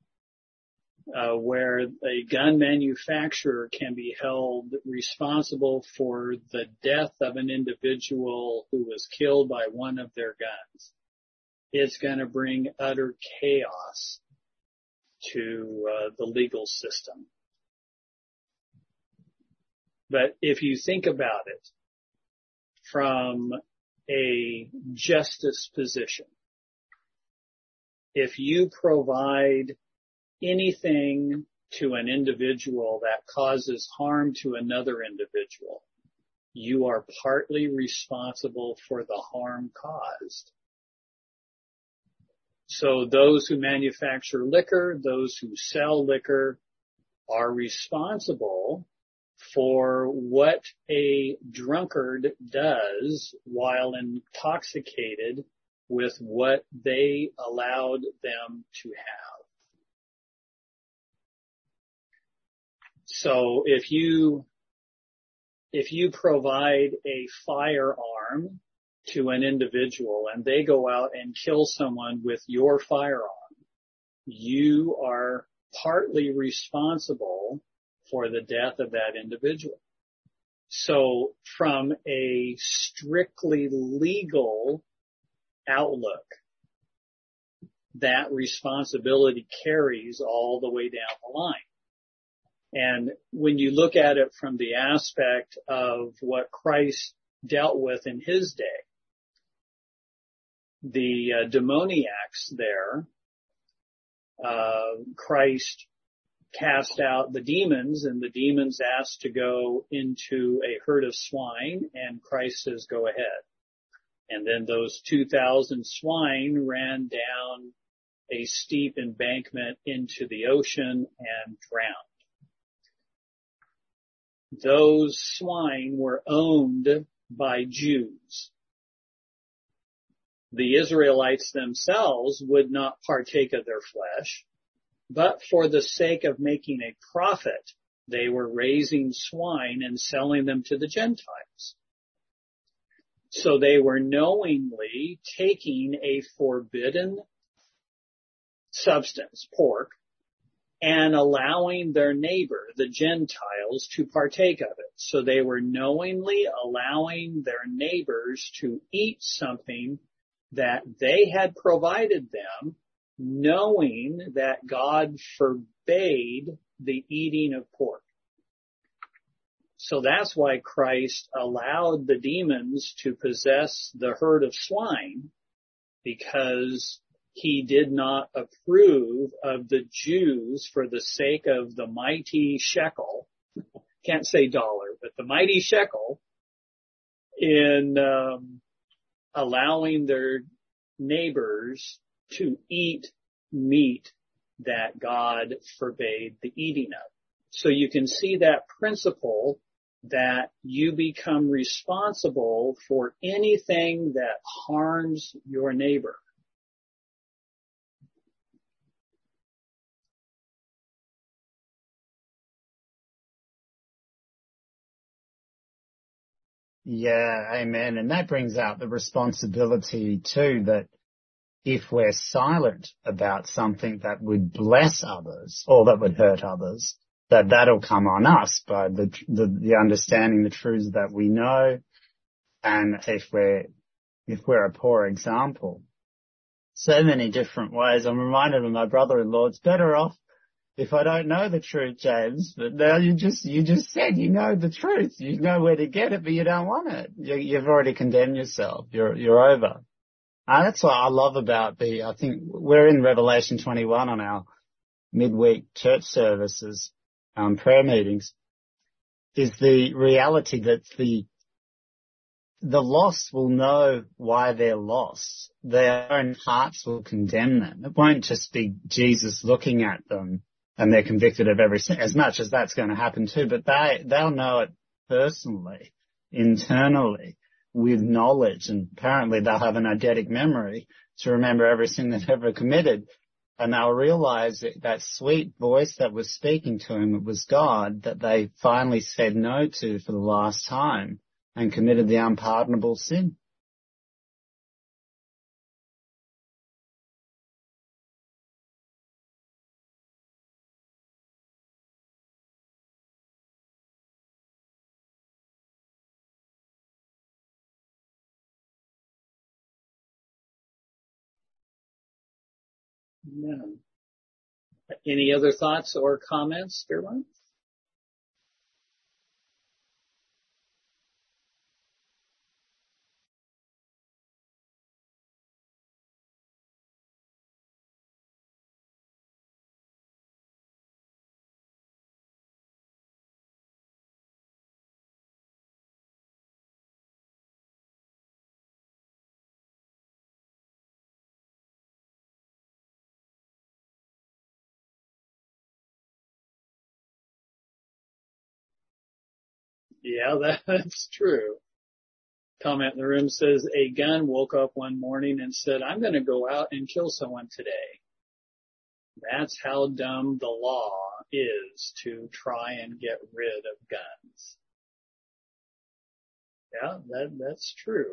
where a gun manufacturer can be held responsible for the death of an individual who was killed by one of their guns, it's going to bring utter chaos to the legal system. But if you think about it from a justice position, if you provide anything to an individual that causes harm to another individual, you are partly responsible for the harm caused. So those who manufacture liquor, those who sell liquor, are responsible for what a drunkard does while intoxicated with what they allowed them to have. So if you provide a firearm to an individual and they go out and kill someone with your firearm, you are partly responsible for the death of that individual. So from a strictly legal outlook, that responsibility carries all the way down the line. And when you look at it from the aspect of what Christ dealt with in his day, the demoniacs there, Christ cast out the demons, and the demons asked to go into a herd of swine, and Christ says, go ahead. And then those 2,000 swine ran down a steep embankment into the ocean and drowned. Those swine were owned by Jews. The Israelites themselves would not partake of their flesh, but for the sake of making a profit, they were raising swine and selling them to the Gentiles. So they were knowingly taking a forbidden substance, pork, and allowing their neighbor, the Gentiles, to partake of it. So they were knowingly allowing their neighbors to eat something that they had provided them, knowing that God forbade the eating of pork. So that's why Christ allowed the demons to possess the herd of swine, because he did not approve of the Jews for the sake of the mighty shekel, can't say dollar, but the mighty shekel, in allowing their neighbors to eat meat that God forbade the eating of. So you can see that principle that you become responsible for anything that harms your neighbor. Yeah, amen. And that brings out the responsibility too, that if we're silent about something that would bless others or that would hurt others, that'll come on us by the understanding the truths that we know. And if we're a poor example, so many different ways. I'm reminded of my brother-in-law. It's better off if I don't know the truth, James, but now you just said you know the truth. You know where to get it, but you don't want it. You've already condemned yourself. You're over. That's what I love about I think we're in Revelation 21 on our midweek church services, prayer meetings, is the reality that the lost will know why they're lost. Their own hearts will condemn them. It won't just be Jesus looking at them and they're convicted of every sin, as much as that's going to happen too, but they'll know it personally, internally, with knowledge, and apparently they'll have an eidetic memory to remember every sin they've ever committed, and they'll realize that sweet voice that was speaking to them, it was God, that they finally said no to for the last time and committed the unpardonable sin. Yeah. Any other thoughts or comments, dear one? Yeah, that's true. Comment in the room says, a gun woke up one morning and said, I'm going to go out and kill someone today. That's how dumb the law is to try and get rid of guns. Yeah, that's true.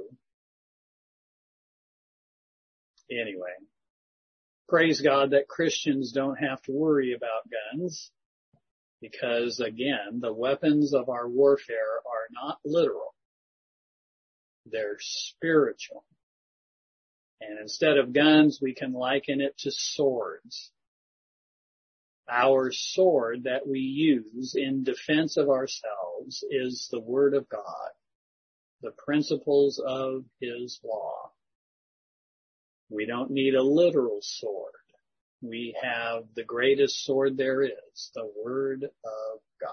Anyway, praise God that Christians don't have to worry about guns, because again, the weapons of our warfare are not literal. They're spiritual. And instead of guns, we can liken it to swords. Our sword that we use in defense of ourselves is the Word of God, the principles of His law. We don't need a literal sword. We have the greatest sword there is, the Word of God.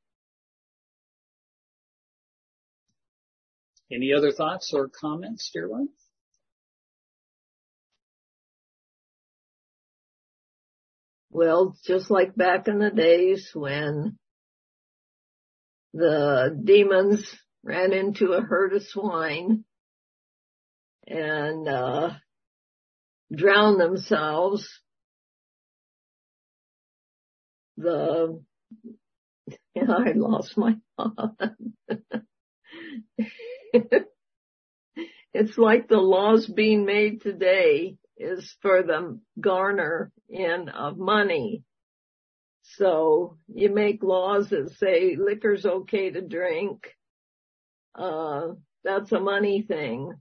Any other thoughts or comments, dear one? Well, just like back in the days when the demons ran into a herd of swine and drowned themselves, I lost my thought. It's like the laws being made today is for the garner in of money. So you make laws that say liquor's okay to drink. That's a money thing.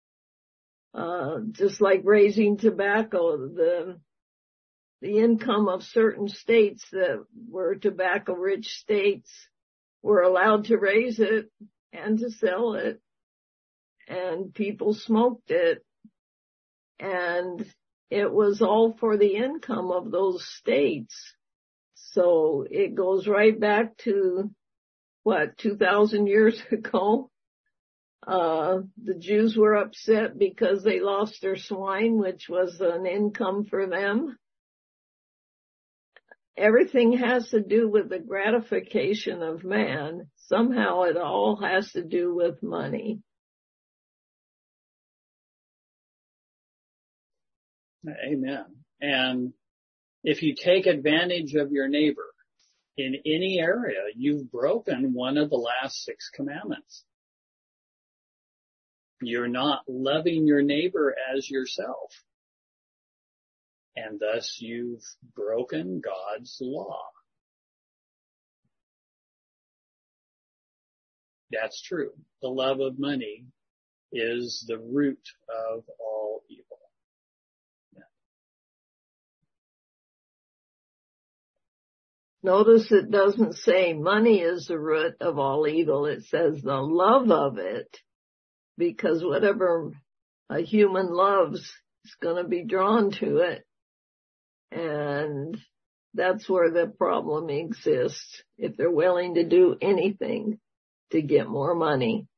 Just like raising tobacco, the income of certain states that were tobacco rich states were allowed to raise it and to sell it, and people smoked it, and it was all for the income of those states. So it goes right back to 2,000 years ago. The Jews were upset because they lost their swine, which was an income for them. Everything has to do with the gratification of man. Somehow it all has to do with money. Amen. And if you take advantage of your neighbor in any area, you've broken one of the last 6 commandments. You're not loving your neighbor as yourself. And thus you've broken God's law. That's true. The love of money is the root of all evil. Yeah. Notice it doesn't say money is the root of all evil. It says the love of it, because whatever a human loves is going to be drawn to it. And that's where the problem exists. If they're willing to do anything to get more money.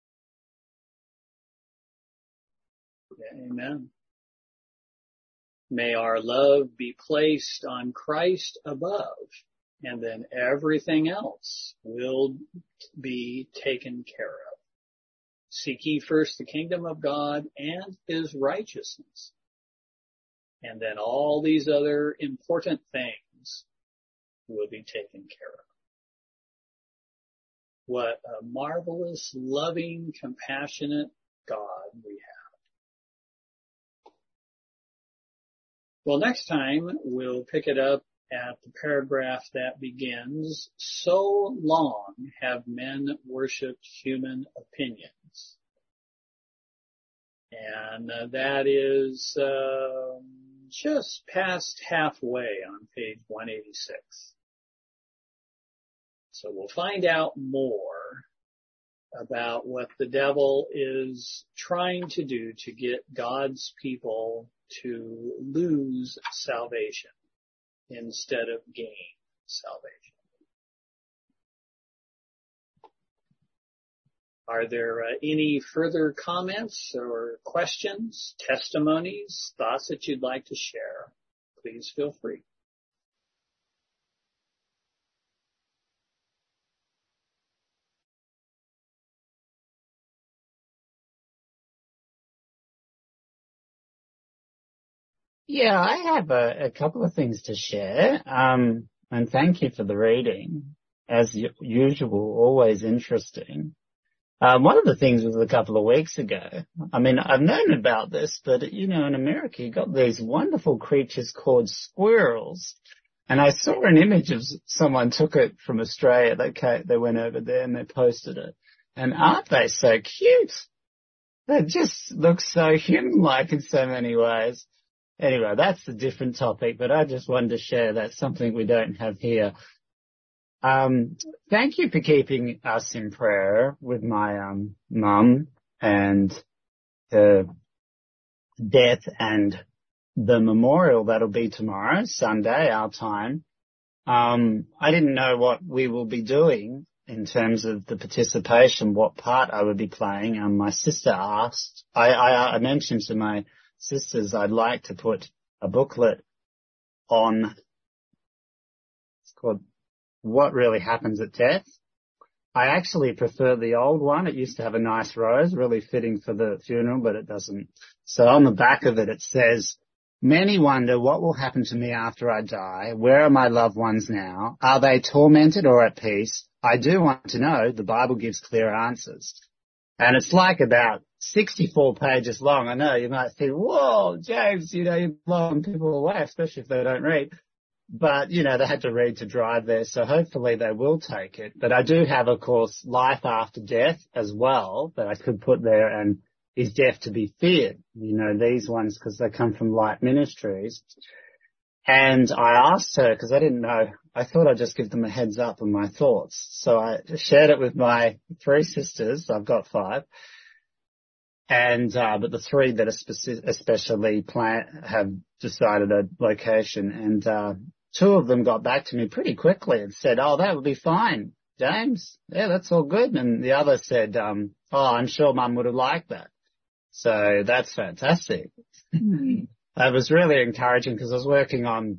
Amen. May our love be placed on Christ above, and then everything else will be taken care of. Seek ye first the kingdom of God and his righteousness. And then all these other important things will be taken care of. What a marvelous, loving, compassionate God we have. Well, next time we'll pick it up at the paragraph that begins, so long have men worshipped human opinions. And that is just past halfway on page 186. So we'll find out more about what the devil is trying to do to get God's people to lose salvation instead of gain salvation. Are there any further comments or questions, testimonies, thoughts that you'd like to share? Please feel free. Yeah, I have a couple of things to share. And thank you for the reading. As usual, always interesting. One of the things was a couple of weeks ago. I mean, I've known about this, but in America, you got these wonderful creatures called squirrels. And I saw an image of someone took it from Australia. They went over there and they posted it. And aren't they so cute? They just look so human-like in so many ways. Anyway, that's a different topic, but I just wanted to share that's something we don't have here. Thank you for keeping us in prayer with my mum and the death and the memorial that'll be tomorrow, Sunday, our time. I didn't know what we will be doing in terms of the participation, what part I would be playing. My sister asked, I mentioned to my sisters I'd like to put a booklet on, it's called What Really Happens at Death. I actually prefer the old one. It used to have a nice rose, really fitting for the funeral, but it doesn't. So on the back of it says, many wonder what will happen to me after I die. Where are my loved ones now? Are they tormented or at peace? I do want to know. The Bible gives clear answers. And it's like about 64 pages long. I know you might think, whoa, James, you're blowing people away, especially if they don't read. But, they had to read to drive there, so hopefully they will take it. But I do have, of course, Life After Death as well that I could put there, and Is Death to be Feared? These ones, because they come from Light Ministries. And I asked her, because I didn't know, I thought I'd just give them a heads up on my thoughts. So I shared it with my 3 sisters. I've got 5. And, but the 3 that are especially have decided a location. And, 2 of them got back to me pretty quickly and said, oh, that would be fine, James. Yeah, that's all good. And the other said, oh, I'm sure Mum would have liked that. So that's fantastic. That was really encouraging because I was working on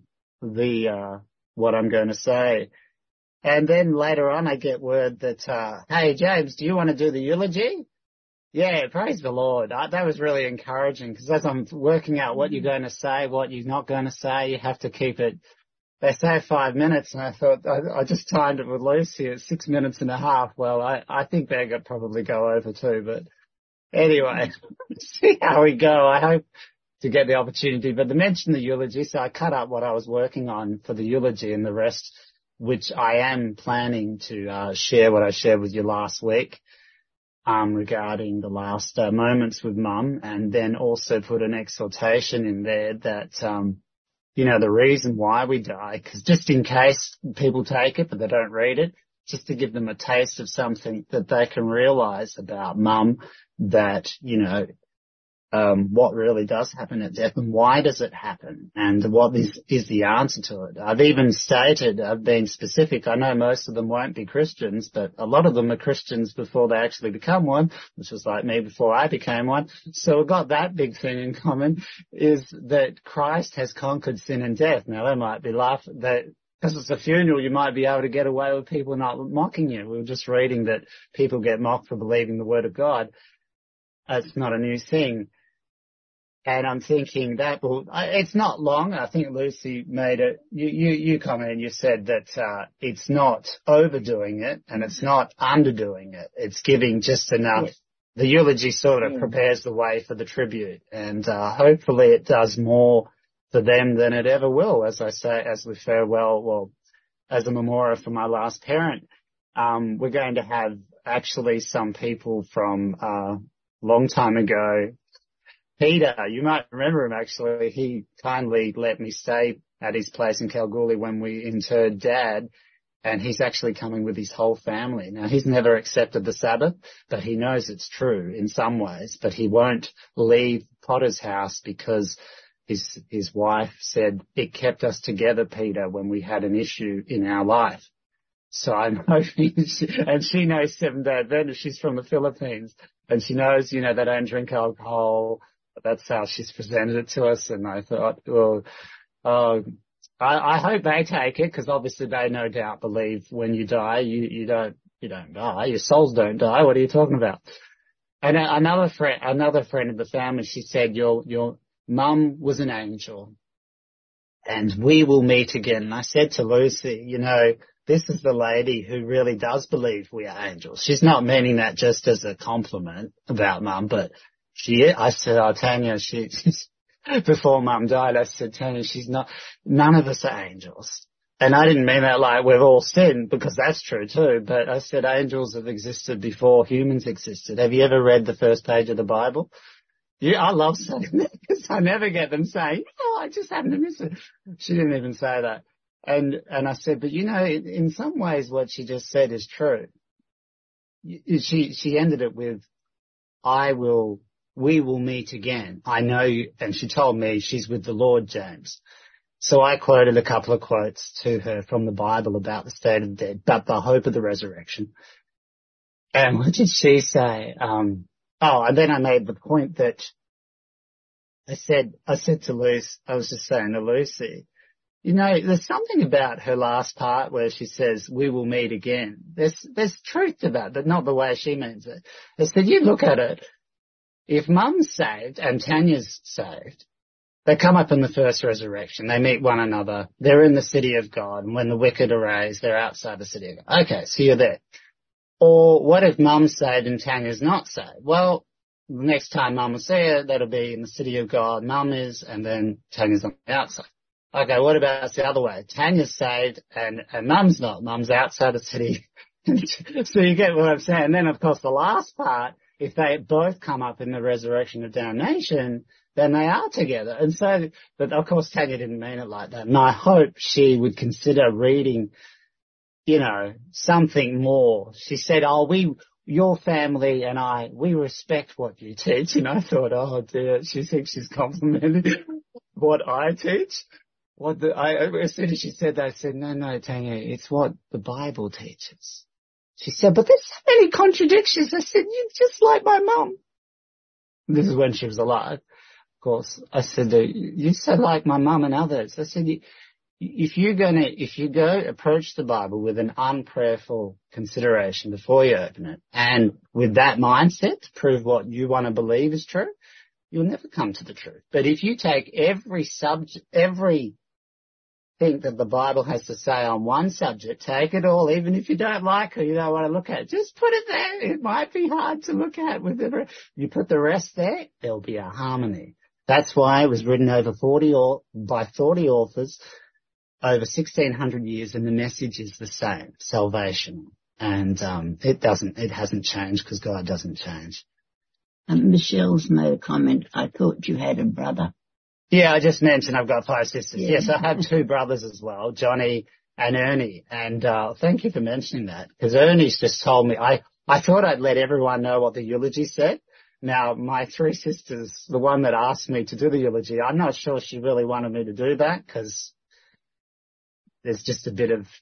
what I'm going to say. And then later on I get word that, hey, James, do you want to do the eulogy? Yeah, praise the Lord. That was really encouraging because as I'm working out what you're going to say, what you're not going to say, you have to keep it. They say 5 minutes, and I thought, I just timed it with Lucy at 6 minutes and a half. Well, I think they're going to probably go over too, but Anyway, see how we go. I hope to get the opportunity, but to mention the eulogy, so I cut up what I was working on for the eulogy and the rest, which I am planning to share what I shared with you last week regarding the last moments with Mum, and then also put an exhortation in there that, the reason why we die, because just in case people take it but they don't read it, just to give them a taste of something that they can realize about Mum, that, what really does happen at death and why does it happen and what is the answer to it. I've even stated, I've been specific, I know most of them won't be Christians, but a lot of them are Christians before they actually become one, which was like me before I became one. So we've got that big thing in common, is that Christ has conquered sin and death. Now they might be laughing, that because it's a funeral, you might be able to get away with people not mocking you. We were just reading that people get mocked for believing the word of God. It's not a new thing. And I'm thinking that it's not long. I think Lucy made it, you commented and you said that, it's not overdoing it and it's not underdoing it. It's giving just enough. Yes. The eulogy sort of prepares the way for the tribute, and, hopefully it does more for them than it ever will, as I say, as we farewell, as a memorial for my last parent. We're going to have actually some people from, long time ago. Peter, you might remember him actually. He kindly let me stay at his place in Kalgoorlie when we interred Dad, and he's actually coming with his whole family. Now, he's never accepted the Sabbath, but he knows it's true in some ways, but he won't leave Potter's house because his wife said, it kept us together, Peter, when we had an issue in our life. So I'm hoping, and she knows Seventh-day Adventist, she's from the Philippines, and she knows, they don't drink alcohol. That's how she's presented it to us. And I thought, I hope they take it, because obviously they no doubt believe when you die, you don't die. Your souls don't die. What are you talking about? And another friend of the family, she said, your mum was an angel and we will meet again. And I said to Lucy, this is the lady who really does believe we are angels. She's not meaning that just as a compliment about Mum, but I said, Tanya, before Mum died, I said, Tanya, none of us are angels. And I didn't mean that like we've all sinned, because that's true too, but I said angels have existed before humans existed. Have you ever read the first page of the Bible? Yeah, I love saying that, because I never get them saying, I just happened to miss it. She didn't even say that. And I said, but in some ways what she just said is true. She ended it with, we will meet again. I know you, and she told me she's with the Lord, James. So I quoted a couple of quotes to her from the Bible about the state of the dead, but the hope of the resurrection. And what did she say? And then I made the point that I said to Lucy, I was just saying to Lucy, there's something about her last part where she says, we will meet again. There's truth to that, but not the way she means it. I said, you look at it. If Mum's saved and Tanya's saved, they come up in the first resurrection. They meet one another. They're in the city of God. And when the wicked are raised, they're outside the city of God. Okay, so you're there. Or what if Mum's saved and Tanya's not saved? Well, the next time Mum will see her, that'll be in the city of God. Mum is, and then Tanya's on the outside. Okay, what about the other way? Tanya's saved and Mum's not. Mum's outside the city. So you get what I'm saying. And then, of course, the last part, if they both come up in the resurrection of damnation, then they are together. And so, but of course Tanya didn't mean it like that. And I hope she would consider reading, something more. She said, your family and we respect what you teach. And I thought, oh dear, she thinks she's complimenting what I teach. As soon as she said that, I said, no, Tanya, it's what the Bible teaches. She said, but there's so many contradictions. I said, you're just like my mum. This is when she was alive, of course. I said, you said like my mum and others. I said, if you go approach the Bible with an unprayerful consideration before you open it, and with that mindset to prove what you want to believe is true, you'll never come to the truth. But if you take every think that the Bible has to say on one subject, take it all, even if you don't like or you don't want to look at it. Just put it there. It might be hard to look at with the you put the rest there, there'll be a harmony. That's why it was written by 40 authors over 1600 years, and the message is the same, salvation. And it hasn't changed because God doesn't change. Michelle's made a comment. I thought you had a brother. Yeah, I just mentioned I've got 5 sisters. Yeah. Yes, I have 2 brothers as well, Johnny and Ernie. And thank you for mentioning that, because Ernie's just told me, I thought I'd let everyone know what the eulogy said. Now, my 3 sisters, the one that asked me to do the eulogy, I'm not sure she really wanted me to do that, because there's a bit of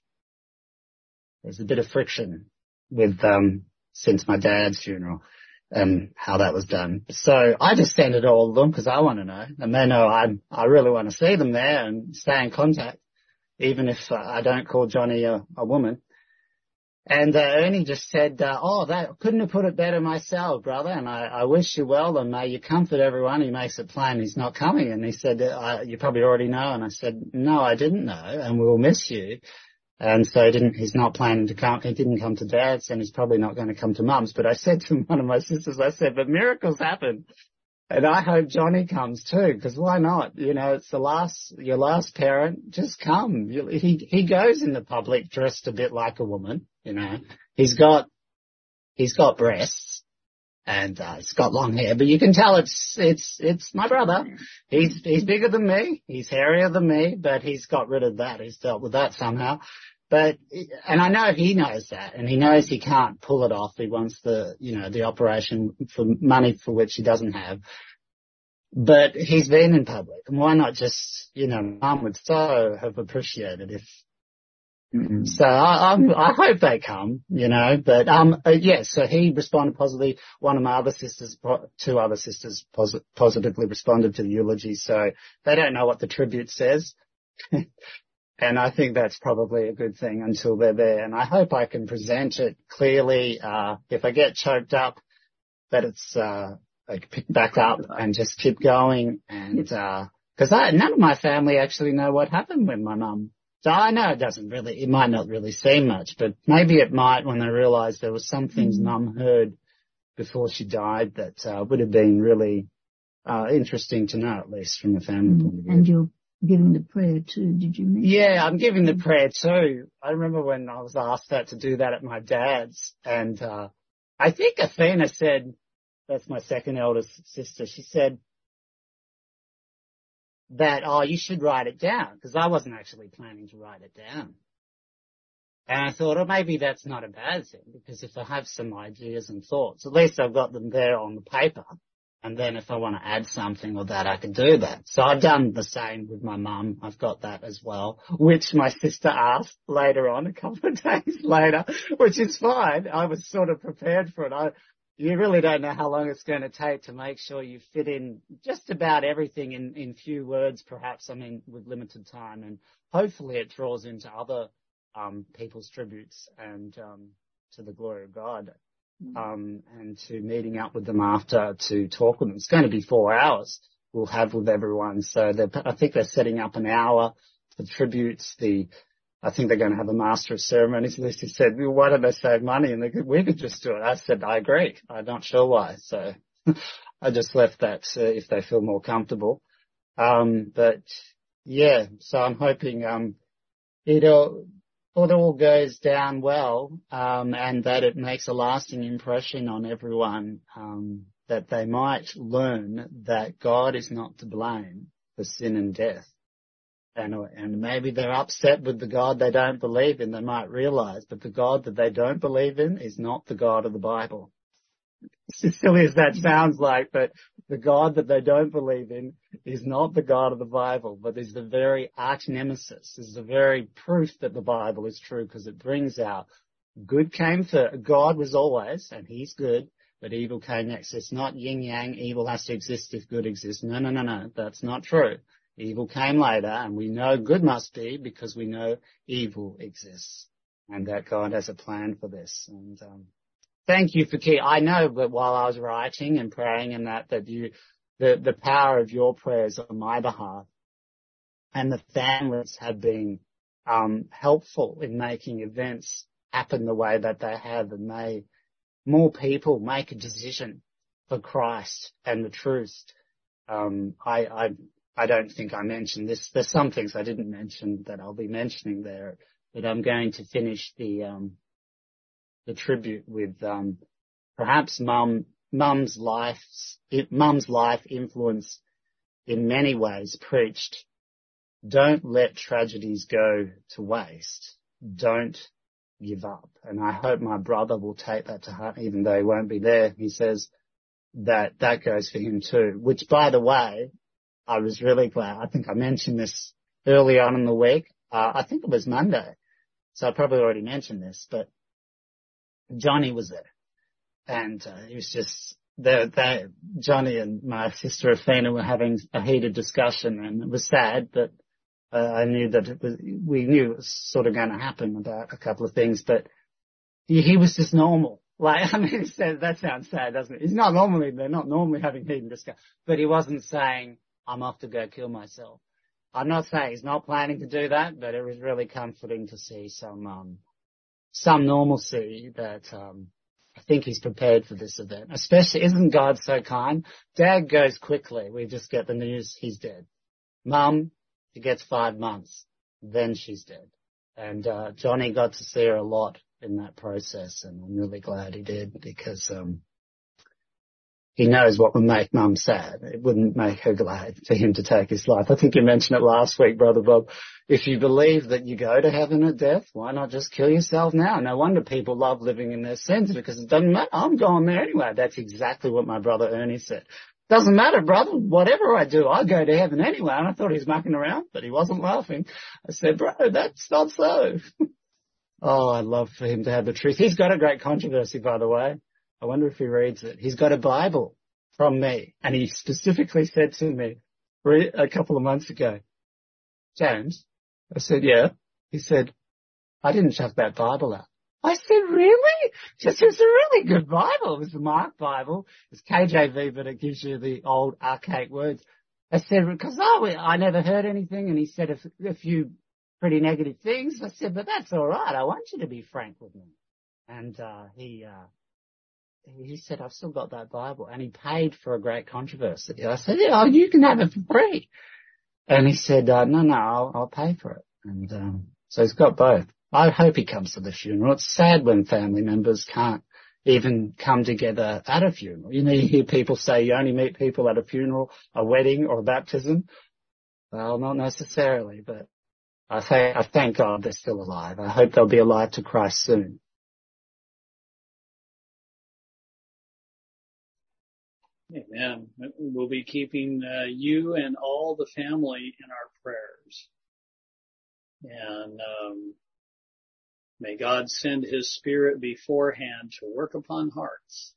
friction with since my dad's funeral and how that was done. So I just sent it all to them because I want to know, and they know I really want to see them there and stay in contact, even if I don't call Johnny a woman. And Ernie just said, that couldn't have put it better myself, brother, and I wish you well, and may you comfort everyone. He makes it plain he's not coming. And he said, you probably already know. And I said, no, I didn't know, and we'll miss you. And so he's not planning to come. He didn't come to Dad's, and he's probably not going to come to Mum's. But I said to one of my sisters, I said, but miracles happen. And I hope Johnny comes too, because why not? You know, it's your last parent. Just come. He goes in the public dressed a bit like a woman. You know, he's got breasts and he's got long hair, but you can tell it's my brother. He's bigger than me. He's hairier than me, but he's got rid of that. He's dealt with that somehow. And I know he knows that, and he knows he can't pull it off. He wants the operation for money for which he doesn't have. But he's been in public, and why not just, Mum would so have appreciated if. Mm-hmm. So I hope they come, but so he responded positively. One of my other sisters, 2 other sisters positively responded to the eulogy, so they don't know what the tribute says. And I think that's probably a good thing until they're there. And I hope I can present it clearly. If I get choked up, that it's, I can pick back up and just keep going. And, cause none of my family actually know what happened with my mum. So I know it might not really seem much, but maybe it might when they realize there was some things Mum heard before she died that, would have been really, interesting to know, at least from a family point of view. And you're giving the prayer too, did you mention? Yeah, I'm giving the prayer too. I remember when I was asked to do that at my dad's, and I think Athena said, that's my second eldest sister, she said that, you should write it down, because I wasn't actually planning to write it down. And I thought, maybe that's not a bad thing, because if I have some ideas and thoughts, at least I've got them there on the paper. And then if I want to add something or that, I can do that. So I've done the same with my mum. I've got that as well, which my sister asked later on, a couple of days later, which is fine. I was sort of prepared for it. You really don't know how long it's going to take to make sure you fit in just about everything in few words, perhaps, with limited time. And hopefully it draws into other people's tributes and to the glory of God. And to meeting up with them after to talk with them. It's going to be 4 hours we'll have with everyone. So I think they're setting up an hour for tributes. I think they're going to have a master of ceremonies. Lucy said, well, why don't they save money? And we could just do it. I said, I agree. I'm not sure why. So I just left that if they feel more comfortable. But yeah, so I'm hoping, it all goes down well, and that it makes a lasting impression on everyone, that they might learn that God is not to blame for sin and death. And maybe they're upset with the God they don't believe in. They might realize that the God that they don't believe in is not the God of the Bible. As silly as that sounds like, but the God that they don't believe in is not the God of the Bible, but is the very arch nemesis, is the very proof that the Bible is true, because it brings out good came first. God was always, and he's good, but evil came next. It's not yin yang, evil has to exist if good exists. No, that's not true. Evil came later, and we know good must be because we know evil exists, and that God has a plan for this. And thank you for I know that while I was writing and praying and that the power of your prayers on my behalf and the families have been helpful in making events happen the way that they have, and may more people make a decision for Christ and the truth. I don't think I mentioned this. There's some things I didn't mention that I'll be mentioning there, but I'm going to finish the tribute with perhaps Mum's life influence in many ways preached. Don't let tragedies go to waste. Don't give up. And I hope my brother will take that to heart, even though he won't be there. He says that goes for him too, which, by the way, I was really glad. I think I mentioned this early on in the week. I think it was Monday. So I probably already mentioned this, but Johnny was there. And he was just there. Johnny and my sister Athena were having a heated discussion, and it was sad, but I knew that we knew it was sort of going to happen about a couple of things, but he was just normal. Like, I mean, that sounds sad, doesn't it? They're not normally having heated discussion, but he wasn't saying, I'm off to go kill myself. I'm not saying he's not planning to do that, but it was really comforting to see some normalcy that, I think he's prepared for this event. Especially, isn't God so kind? Dad goes quickly. We just get the news he's dead. Mum, she gets 5 months. Then she's dead. And, Johnny got to see her a lot in that process, and I'm really glad he did, because, he knows what would make Mum sad. It wouldn't make her glad for him to take his life. I think you mentioned it last week, Brother Bob. If you believe that you go to heaven at death, why not just kill yourself now? No wonder people love living in their sins, because it doesn't matter. I'm going there anyway. That's exactly what my brother Ernie said. Doesn't matter, brother. Whatever I do, I go to heaven anyway. And I thought he was mucking around, but he wasn't laughing. I said, bro, that's not so. Oh, I'd love for him to have the truth. He's got a great controversy, by the way. I wonder if he reads it. He's got a Bible from me, and he specifically said to me a couple of months ago, James, I said, yeah. He said, I didn't chuck that Bible out. I said, really? Just, it's a really good Bible. It was the Mark Bible. It's KJV, but it gives you the old archaic words. I said, because I never heard anything, and he said a few pretty negative things. I said, but that's all right. I want you to be frank with me. And he said, I've still got that Bible. And he paid for a great controversy. I said, yeah, you can have it for free. And he said, no, I'll pay for it. And so he's got both. I hope he comes to the funeral. It's sad when family members can't even come together at a funeral. You know, you hear people say you only meet people at a funeral, a wedding, or a baptism. Well, not necessarily, but I thank God they're still alive. I hope they'll be alive to Christ soon. Amen. We'll be keeping you and all the family in our prayers. And may God send his Spirit beforehand to work upon hearts.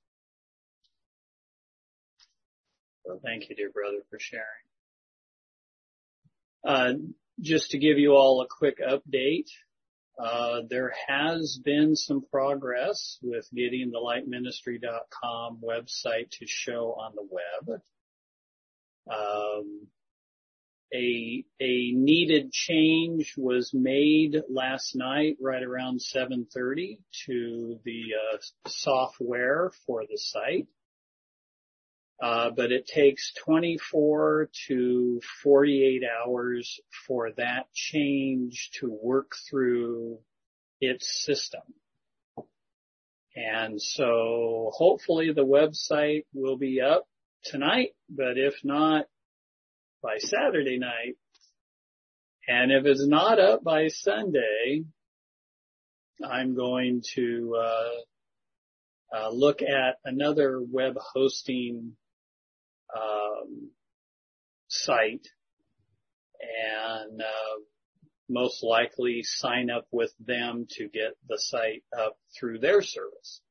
So thank you, dear brother, for sharing. Just to give you all a quick update, there has been some progress with getting the lightministry.com website to show on the web. A needed change was made last night right around 7:30 to the software for the site. But it takes 24 to 48 hours for that change to work through its system. And so hopefully the website will be up tonight, but if not, by Saturday night. And if it's not up by Sunday, I'm going to look at another web hosting site and most likely sign up with them to get the site up through their service.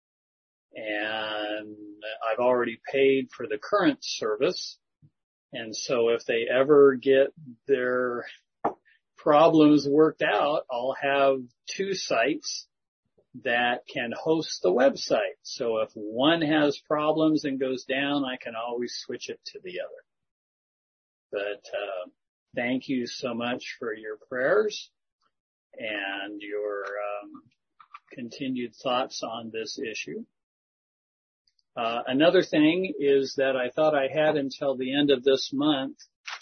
And I've already paid for the current service, and so if they ever get their problems worked out, I'll have two sites that can host the website. So if one has problems and goes down, I can always switch it to the other. But thank you so much for your prayers and your continued thoughts on this issue. Another thing is that I thought I had until the end of this month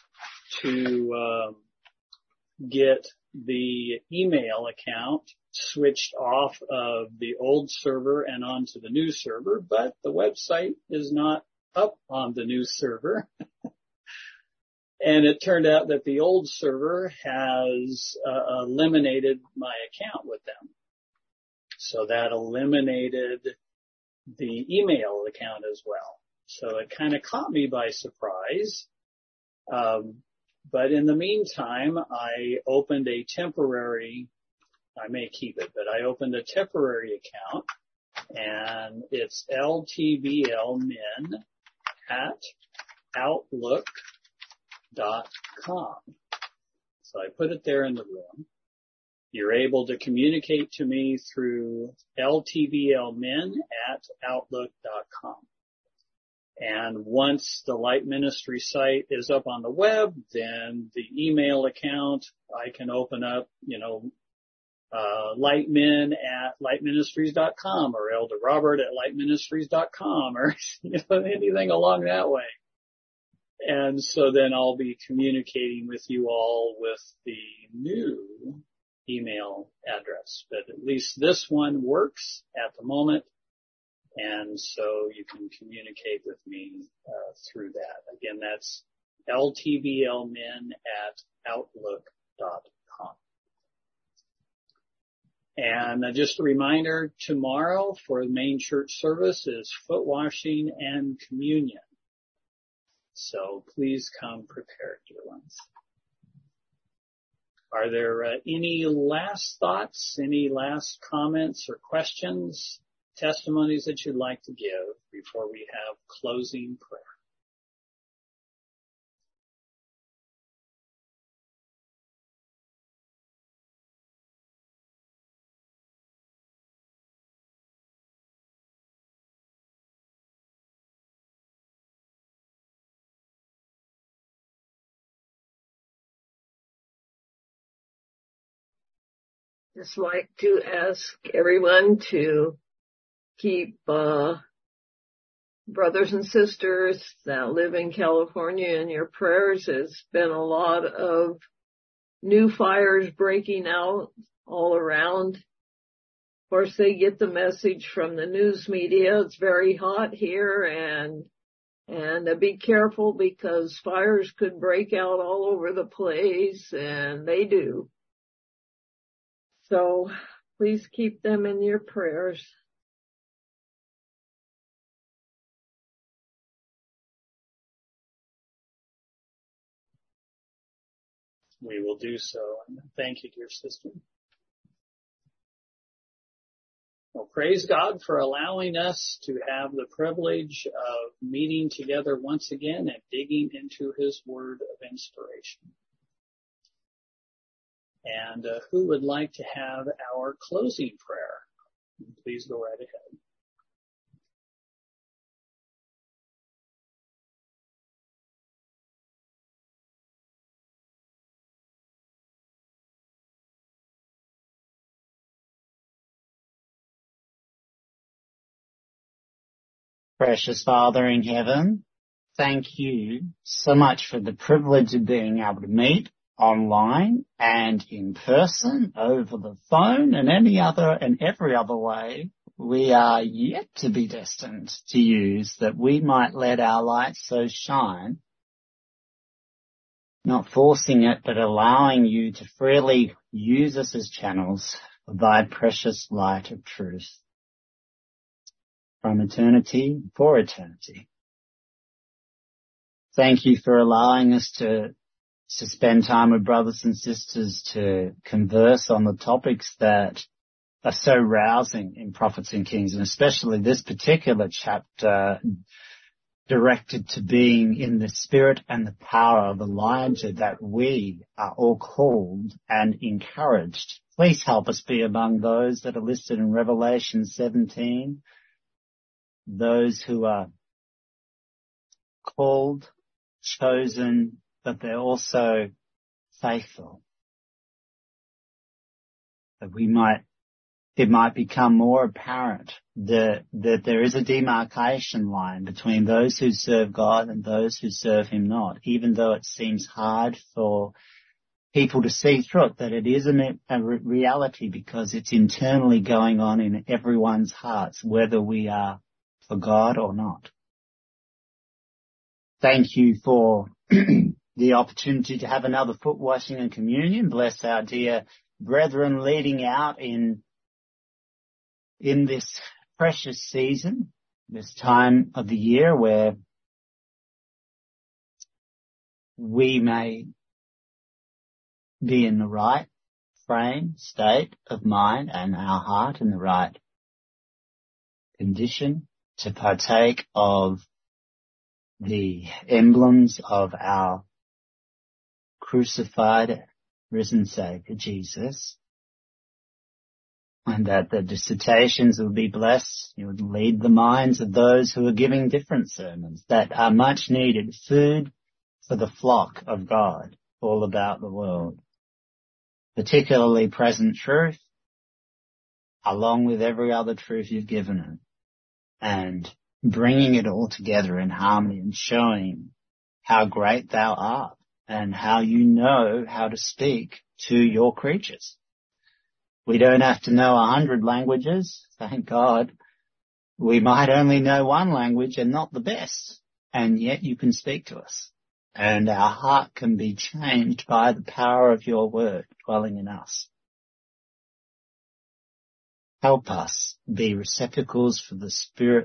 to get the email account switched off of the old server and onto the new server, but the website is not up on the new server. And it turned out that the old server has eliminated my account with them. So that eliminated the email account as well. So it kind of caught me by surprise. But in the meantime, I opened a temporary, I may keep it, but I opened a temporary account, and it's ltblmin@outlook.com. So I put it there in the room. You're able to communicate to me through ltblmin@outlook.com. And once the Light Ministry site is up on the web, then the email account, I can open up, lightmin@lightministries.com or elderrobert@lightministries.com or, anything along that way. And so then I'll be communicating with you all with the new email address. But at least this one works at the moment. And so you can communicate with me through that. Again, that's ltblmin@outlook.com. And just a reminder, tomorrow for the main church service is foot washing and communion. So please come prepared, dear ones. Are there any last thoughts, any last comments or questions, testimonies that you'd like to give before we have closing prayer? Just like to ask everyone to keep brothers and sisters that live in California in your prayers. There's been a lot of new fires breaking out all around. Of course, they get the message from the news media. It's very hot here, and be careful because fires could break out all over the place, and they do. So please keep them in your prayers. We will do so. And thank you, dear sister. Well, praise God for allowing us to have the privilege of meeting together once again and digging into His word of inspiration. And who would like to have our closing prayer? Please go right ahead. Precious Father in heaven, thank you so much for the privilege of being able to meet online and in person, over the phone, and every other way we are yet to be destined to use, that we might let our light so shine, not forcing it, but allowing you to freely use us as channels of thy precious light of truth from eternity for eternity. Thank you for allowing us to spend time with brothers and sisters to converse on the topics that are so rousing in Prophets and Kings, and especially this particular chapter directed to being in the spirit and the power of Elijah, that we are all called and encouraged. Please help us be among those that are listed in Revelation 17, those who are called, chosen, but they're also faithful. That it might become more apparent that there is a demarcation line between those who serve God and those who serve him not, even though it seems hard for people to see through it, that it is a reality because it's internally going on in everyone's hearts, whether we are for God or not. Thank you for the opportunity to have another foot washing and communion. Bless our dear brethren leading out in this precious season, this time of the year where we may be in the right frame, state of mind and our heart in the right condition to partake of the emblems of our crucified, risen Savior, Jesus, and that the dissertations will be blessed. You would lead the minds of those who are giving different sermons that are much needed, food for the flock of God all about the world. Particularly present truth, along with every other truth you've given it, and bringing it all together in harmony and showing how great thou art and how you know how to speak to your creatures. We don't have to know 100 languages, thank God. We might only know one language and not the best, and yet you can speak to us. And our heart can be changed by the power of your word dwelling in us. Help us be receptacles for the Spirit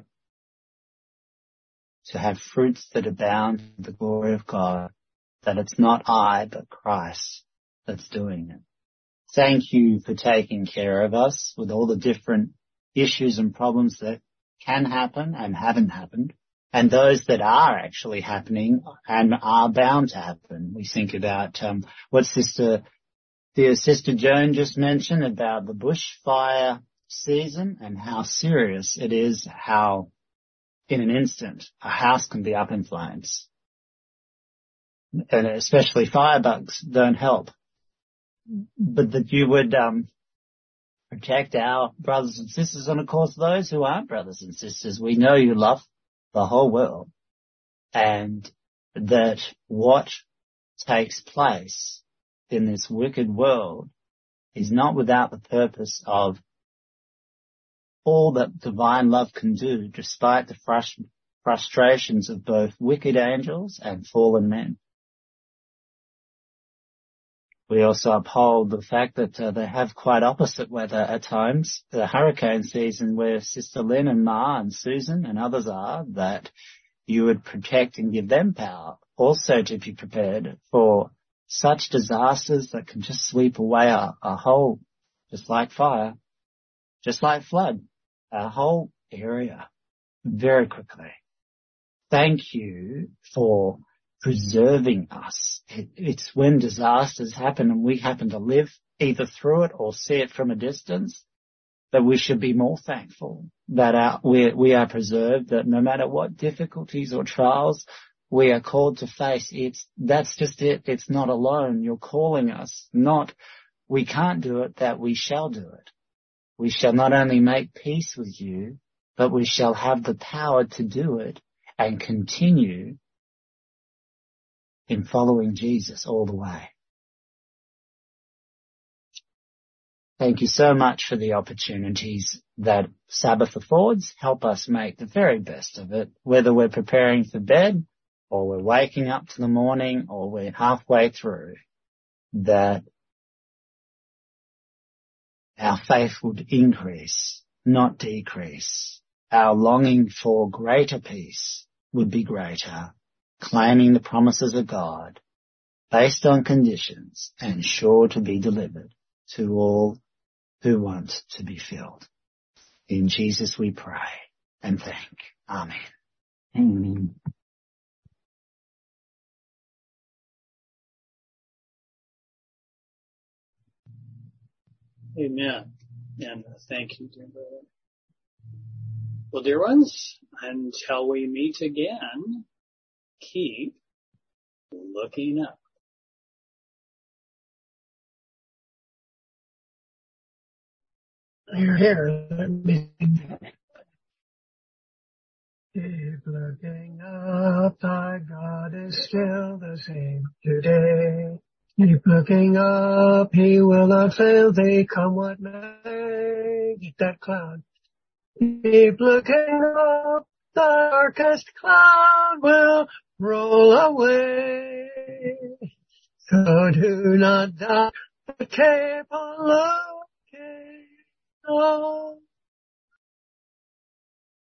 to have fruits that abound to the glory of God, that it's not I, but Christ that's doing it. Thank you for taking care of us with all the different issues and problems that can happen and haven't happened, and those that are actually happening and are bound to happen. We think about what Sister Joan just mentioned about the bushfire season and how serious it is, how in an instant a house can be up in flames. And especially firebugs don't help. But that you would protect our brothers and sisters, and of course those who aren't brothers and sisters. We know you love the whole world, and that what takes place in this wicked world is not without the purpose of all that divine love can do, despite the frustrations of both wicked angels and fallen men. We also uphold the fact that they have quite opposite weather at times. The hurricane season where Sister Lynn and Ma and Susan and others are, that you would protect and give them power also to be prepared for such disasters that can just sweep away a whole, just like fire, just like flood, a whole area very quickly. Thank you for preserving us. It's when disasters happen and we happen to live either through it or see it from a distance that we should be more thankful that we are preserved, that no matter what difficulties or trials we are called to face, that's just it. It's not alone. You're calling us, not we can't do it, that we shall do it. We shall not only make peace with you, but we shall have the power to do it and continue in following Jesus all the way. Thank you so much for the opportunities that Sabbath affords. Help us make the very best of it, whether we're preparing for bed or we're waking up to the morning or we're halfway through, that our faith would increase, not decrease. Our longing for greater peace would be greater, claiming the promises of God based on conditions and sure to be delivered to all who want to be filled. In Jesus we pray and thank. Amen. Amen. Amen. And thank you, dear brother. Well, dear ones, until we meet again, keep looking up. You're here. Let me keep looking up. Thy God is still the same today. Keep looking up. He will not fail thee. Come what may. Get that cloud. Keep looking up. The darkest cloud will roll away. So do not doubt the capable looking up.